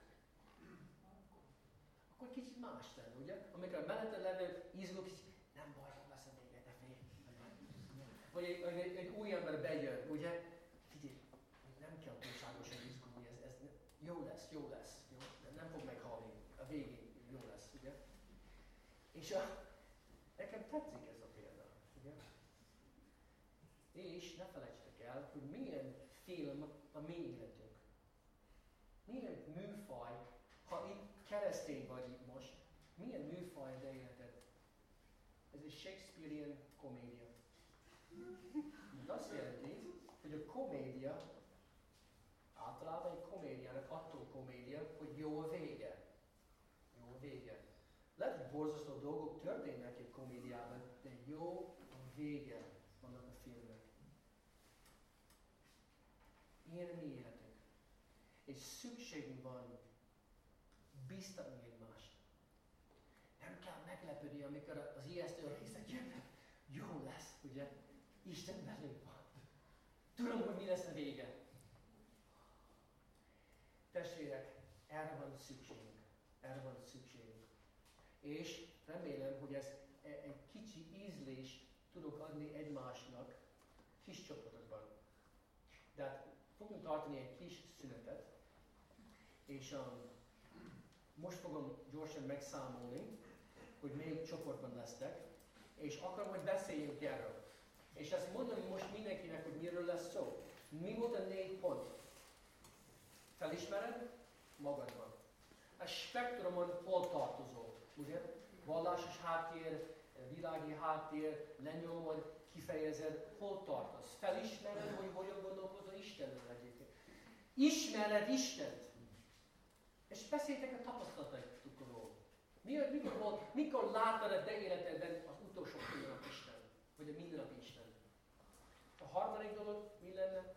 Speaker 1: Akkor kicsit más lenne, ugye? Amikor mellette levő izgulok, nem baj, nem lesz a vége, de fél. Vagy egy, egy, egy új ember bejön, ugye? Figyelj, nem kell túlságosan izgulni, ez, ez jó lesz, jó lesz, jó? Nem fog meghalni, a végén jó lesz, ugye? És a, nekem tetszik ez a példa, ugye? És ne felejtsétek el, hogy milyen film a mi életünk. Milyen műfaj, ha itt keresztény vagy itt most, milyen műfaj a te életed? Ez egy Shakespearean komédia. Ez azt jelenti, hogy a komédia, általában egy komédiának attól komédia, hogy jó a vége. Jó a vége. Lehet, hogy borzasztó dolgok történnek egy komédiában, de jó a vége annak a filmnek. Ilyen a mi életünk. És szükségünk van bíztatni egymást. Nem kell meglepődni, amikor az ijesztő részek jönnek. Jó lesz, ugye? Isten velünk van. Tudom, hogy mi lesz a vége. Testvérek, erre van szükségünk. Erre van szükségünk. És remélem, hogy ez egy kicsi ízlést tudok adni egymásnak kis csoportokban. De hát fogunk tartani egy kis szünetet, és um, most fogom gyorsan megszámolni, hogy melyik csoportban lesztek, és akarom, hogy beszéljünk erről. És ezt mondom most mindenkinek, hogy miről lesz szó. Mi volt a négy pont? Felismered? Magadban. A spektrumon hol tartozol, ugye? Vallásos háttér, világi háttér, lenyomod, kifejezed, hol tartoz. Felismered, hogy hogyan gondolkozol Istenről egyébként. Ismered Istent. És beszéltek a tapasztalatokról. Mikor, volt, mikor láttad a te életedben az utolsó pillanat Isten? Vagy a mindennap Isten? A harmadik dolog mi lenne?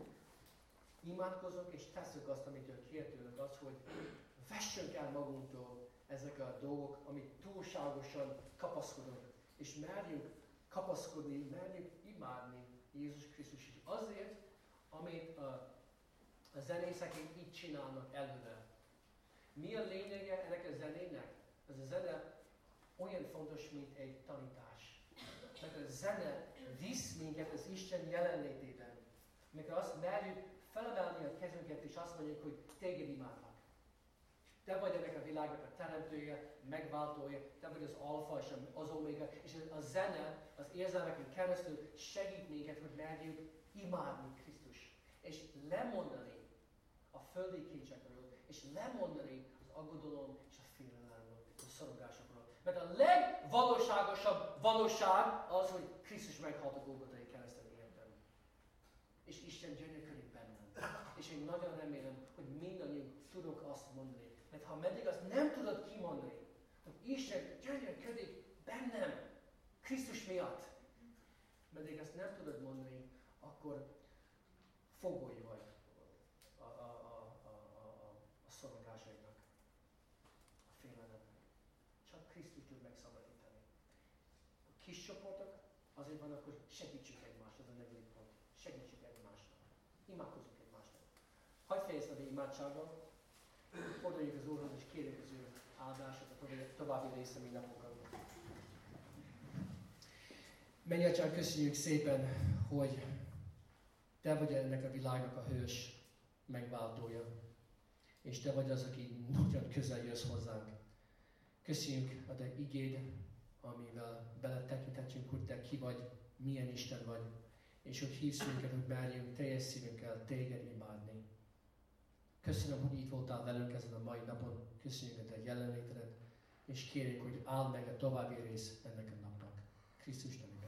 Speaker 1: Imádkozunk és tesszük azt, amitől kértőlök, az, hogy vessünk el magunktól ezek a dolgok, amit túlságosan kapaszkodunk. És merjünk kapaszkodni, merjünk imádni Jézus Krisztus is. Azért, amit a, a zenészek így csinálnak előre. Mi a lényege ennek a zenének? Ez a zene olyan fontos, mint egy tanítás. Mert a zene visz minket az Isten jelenlétében. Mikor azt merjük felemelni a kezünket, és azt mondjuk, hogy téged imádlak. Te vagy ennek a világnak a teremtője, megváltója, te vagy az alfa és az omega, és a zene az érzelmeken keresztül segít minket, hogy merjük imádni Krisztus. És lemondani a földi kincsekről, és lemondani az aggodalom és a félelemről, a szorongásokról. Mert a legvalóságosabb valóság az, hogy Krisztus meghalt a Golgotai kereszten értem. És Isten gyönyörködik bennem. És én nagyon remélem, hogy mindannyiunk tudunk azt mondani. Mert ha meddig azt nem tudod kimondani, hogy Isten gyönyörködik bennem, Krisztus miatt, meddig ezt nem tudod mondani, akkor fogoly vagy a, a, a, a, a, a szorongásaidnak, a félelemnek. Csak Krisztus tud megszabadítani. A kis csoportok azért vannak, hogy segítsük egymást, ez a negyedik pont. Segítsük egymásnak. Imádkozzunk egymásnak. Hadd fejezd be imádsággal, forduljunk az Úrhoz, és kérjük az ő áldását a további része mindnapunkon. Mennyei, köszönjük szépen, hogy te vagy ennek a világnak a hős megváltója. És te vagy az, aki nagyon közel jössz hozzánk. Köszönjük a te igéd, amivel beletekinthetünk, hogy te ki vagy, milyen Isten vagy, és hogy hívsz minket, hogy merjünk teljes szívünkkel téged imádni. Köszönöm, hogy itt voltál velünk ezen a mai napon. Köszönjük a te jelenlétedet, és kérjük, hogy áld meg a további rész ennek a napnak. Krisztus nevében.